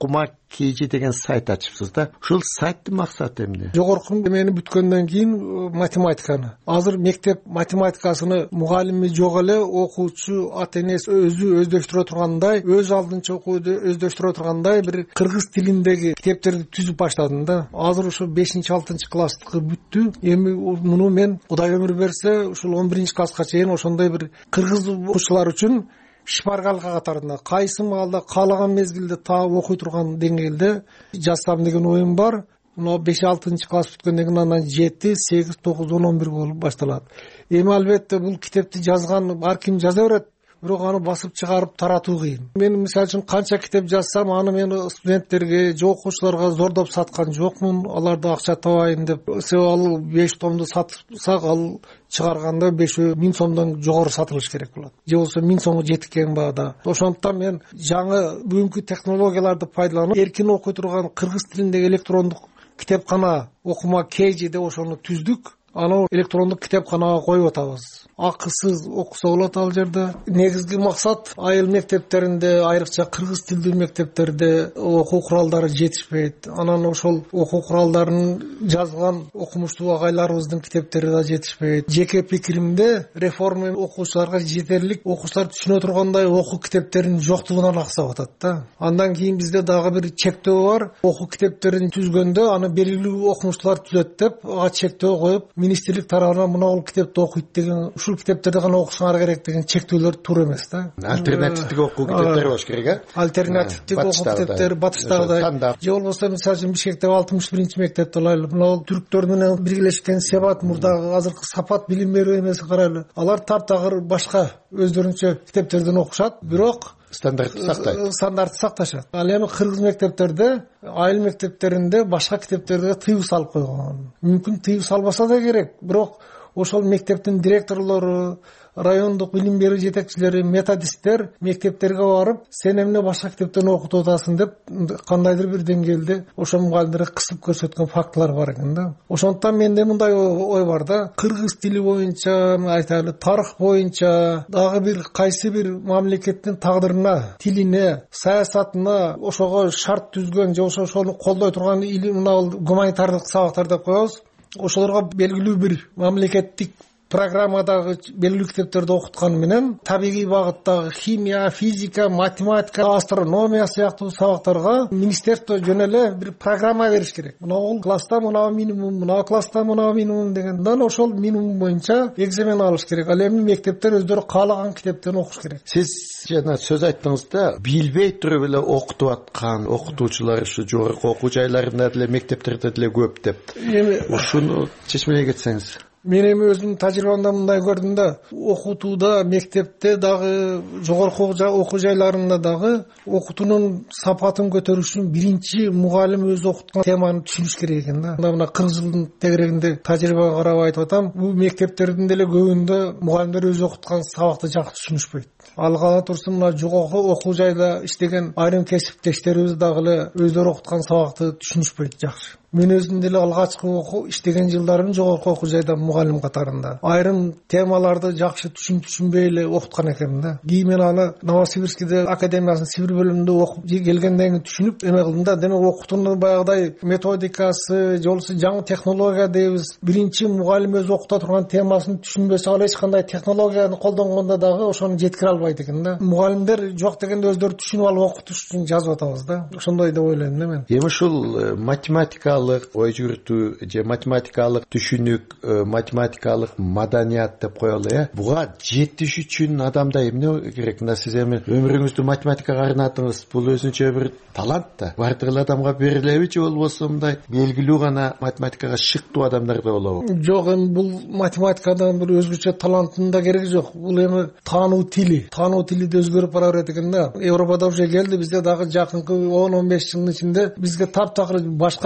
Speaker 5: kg деген сайт ачыпсыз да. Ушул сайттын максаты эмне?
Speaker 13: Жогорку эмени бүткөндөн кийин математиканы. Азыр мектеп математикасыны мугалими жок эле, окуучу ата энеси өзү өздөштүрө тургандай, өз алдынча окууду өздөштүрө тургандай бир кыргыз тилиндеги китептерди түзүп баштадым да. Азыр ушу бешинчи алтынчы класстыкы бүттү. Эми муну мен Кудай өмүр берсе, ушул он биринчи класска чейин ошондой бир кыргыз окуучулар үчүн шпаргалка катарында кайсы маалда каалаган мезгилде таап окуй турган деңгээлде жазсам деген оюм бар. Мына беш алтынчы класс бүткөндөн кийин анан жети, сегиз, тогуз, он, он бир болуп башталат. Эми албетте бул китепти жазган ар ким жаза берет, бирок аны басып чыгарып таратуу кыйын. Мен мисалы үчүн канча китеп жазсам, аны мен студенттерге, же окуучуларга зордоп саткан жокмун. Аларды акча табайын деп. Себеби ал беш томду сатсак, ал чыгарганда беш миң сомдон жогору сатылыш керек болот. Же болсо миң сомго жеткен баада. Ошондуктан мен жаңы бүгүнкү технологияларды пайдаланып, эркин окуй турган кыргыз тилиндеги электрондук китепкана окума кж деп ошону түздүк. Аны электрондук китепканага коюп атабыз. Акысыз окуса болот ал жерде. Негизги максат айыл мектептеринде, айрыкча кыргыз тилдүү мектептерде окуу куралдары жетишпейт. Анан ошол окуу куралдарын жазган окумуштуу агайларыбыздын китептери да жетишпейт. Жеке пикиримде реформа окуучуларга жетерлик, окуучулар түшүнө тургандай окуу китептеринин жоктугунан аксап атат да. Андан кийин бизде дагы бир чектөө бар. Окуу китептерин түзгөндө аны белгилүү окумуштуулар түзөт деп, ага чектөө коюп, министрлик тарабынан мына бул китепти окуйт деген, ушул китептерди гана окушуңар керек деген чектөөлөр туура эмес да.
Speaker 5: Альтернативдик окуу китептери болуш керек, э?
Speaker 13: Альтернативдик окуу китептери батыштагыдай. Же болбосо мисалы үчүн Бишкекте алтымыш биринчи мектепти алайлы. Мына түрктөр менен биргелешкен Себат мурдагы азыркы Сапат билим берүү эмеси карайлы. Алар таптагыр башка өздөрүнчө китептерден окушат, бирок
Speaker 5: стандартты сактайт.
Speaker 13: Стандартты сакташат. Ал эми кыргыз мектептерде, айыл мектептеринде башка китептерге тыюу салып койгон. Мүмкүн тыюу салбаса да керек, бирок ошол мектептин директорлору, райондук билим берүү жетекчилери, методисттер мектептерге барып, сен эмне башка китептен окутуп атасың деп кандайдыр бир деңгээлде ошол мугалимдерге кысып көрсөткөн фактылар бар экен да. Ошондуктан менде мындай ой бар да, кыргыз тили боюнча, айтайлы, тарых боюнча дагы бир кайсы бир мамлекеттин тагдырына, тилине, саясатына ошого шарт түзгөн же ошону колдой турган мына гуманитардык сабактар деп коебуз. Ошолорго белгилүү бир мамлекеттик программадагы белгилүү китептерди окуткан менен табигый багыттагы химия, физика, математика, астрономия сыяктуу сабактарга министерство жөн эле бир программа бериш керек. Мына класста мына минимум, мына класста мына минимум дегенден ошол минимум боюнча экзамен алыш керек. Ал эми мектептер өздөрү каалаган китептен окуш керек.
Speaker 5: Сиз жана сөз айттыңыз да, билбей туруп эле окутуп аткан окутуучулар ушу жогорку окуу жайларында деле, мектептерде деле көп деп.
Speaker 13: Эми
Speaker 5: ушуну чечмелей кетсеңиз.
Speaker 13: Мен эми өзүмдүн тажрыйбамда мындай көрдүм да, окутууда, мектепте дагы, жогорку окуу жайларында дагы окутуунун сапатын көтөрүш үчүн биринчи мугалим өзү окуткан теманы түшүнүш керек экен да. Мына кырк жылдын тегерегинде тажрыйбага карап айтып атам, бул мектептердин деле көбүндө мугалимдер өзү окуткан сабакты жакшы түшүнүшпөйт. Ал кала турсун, мына жогорку окуу жайда иштеген айрым кесиптештерибиз дагы эле өздөрү окуткан сабакты түшүнүшпөйт жакшы. Мен өзүм деле алгачкы окуу иштеген жылдарым жогорку окуу жайда мугалим катарында. Айрым темаларды жакшы түшүн түшүнбөй эле окуткан экенмин да. Кийин мен аны Новосибирскийде академиясынын Сибир бөлүмүндө окуп келгенден кийин түшүнүп эме кылдым да. Демек окутуунун баягыдай методикасы, же болбосо жаңы технология дейбиз. Биринчи мугалим өзү окута турган темасын түшүнбөсө, ал эч кандай технологияны колдонгондо дагы ошону жеткире албайт экен да. Мугалимдер жок дегенде өздөрү түшүнүп алып окутуш үчүн жазып атабыз да. Ошондой деп ойлойм да мен.
Speaker 5: Эми ушул математика ой жүгүртүү же математикалык түшүнүк, математикалык маданият деп коелу, э? Буга жетиш үчүн адамда эмне керек? Мына сиз эми өмүрүңүздү математикага арнадыңыз. Бул өзүнчө бир талант да. Бардык эле адамга берилеби же болбосо мындай белгилүү гана математикага шыктуу адамдарда болобу?
Speaker 13: Жок, эми бул математикадан бир өзгөчө таланттын да кереги жок. Бул эми таануу тили, таануу тили да өзгөрүп бара берет экен да. Европада уже келди, бизде дагы жакынкы он он беш жылдын ичинде бизге таптакыр башка компьютер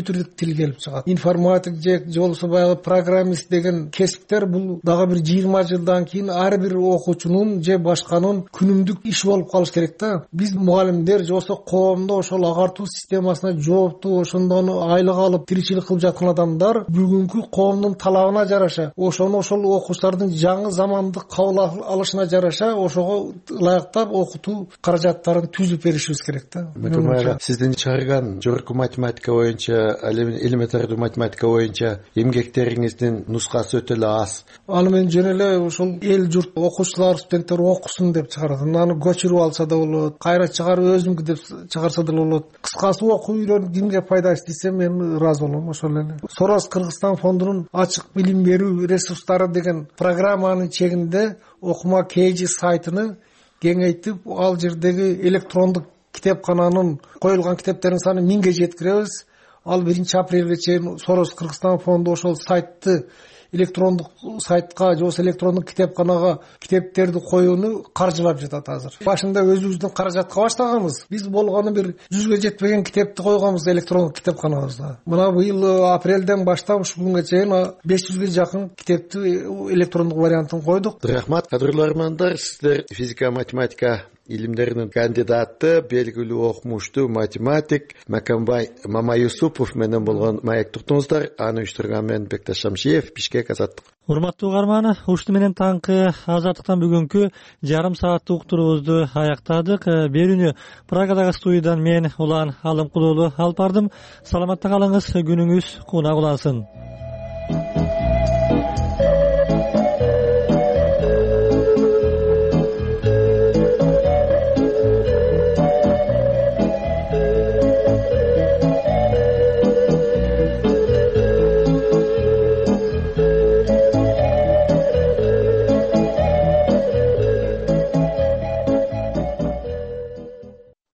Speaker 13: компьютердик тил келип чыгат. Информатик же же болбосо баягы программист деген кесиптер бул дагы бир жыйырма жылдан кийин ар бир окуучунун же башканын күнүмдүк иш болуп калыш керек да. Биз мугалимдер же болбосо коомдо ошол агартуу системасына жооптуу, ошондон айлык алып тиричилик кылып жаткан адамдар бүгүнкү коомдун талабына жараша, ошону ошол окуучулардын жаңы замандык кабыл алышына жараша ошого ылайыктап окутуу каражаттарын түзүп беришибиз керек да.
Speaker 5: Мыкымайга сиздин чыгарган жогорку математика боюнча, элементардуу математика боюнча эмгектериңиздин нускасы өтө эле аз.
Speaker 13: Аны мен жөн эле ошол эл журт окуучулар, студенттер окусун деп чыгардым. Аны көчүрүп алса да болот, кайра чыгарып өзүмгү деп чыгарса да болот. Кыскасы окуп үйрөнүп кимге пайдасы тийсе мен ыраазы болом. Ошол эле. Сорос Кыргызстан фондунун ачык билим берүү ресурстары деген программанын чегинде окума кейжи сайтыны кеңейтип, ал жердеги электрондук китепкананын коюлган китептердин саны миңге жеткиребиз. Ал биринчи апрелге чейин Сорос Кыргызстан фонду ошол сайтты электрондук сайтка же болбосо электрондук китепканага китептерди коюуну каржылап жатат азыр. Башында өзүбүздүн каражатка баштаганбыз. Биз болгону бир жүзгө жетпеген китепти койгонбуз электрондук китепканабызда. Мына быйыл апрелден баштап ушу күнгө чейин беш жүзгө жакын китепти электрондук вариантын койдук.
Speaker 5: Рахмат, кадырлуу армандар, сиздер физика, математика илимдеринин кандидаты, белгилүү окумуштуу математик Макамбай Мамаюсупов менен болгон маек туттуңуздар. Аны уюштурган мен Бекташ Шамшиев, Бишкек, Азаттык.
Speaker 1: Урматтуу угарман, ушуну менен таңкы Азаттыктан бүгүнкү жарым сааттык уктуруубузду аяктадык. Берүүнү Прагадагы студиядан мен Улан Алымкулуулу алып бардым. Саламатта калыңыз, күнүңүз кунак улансын.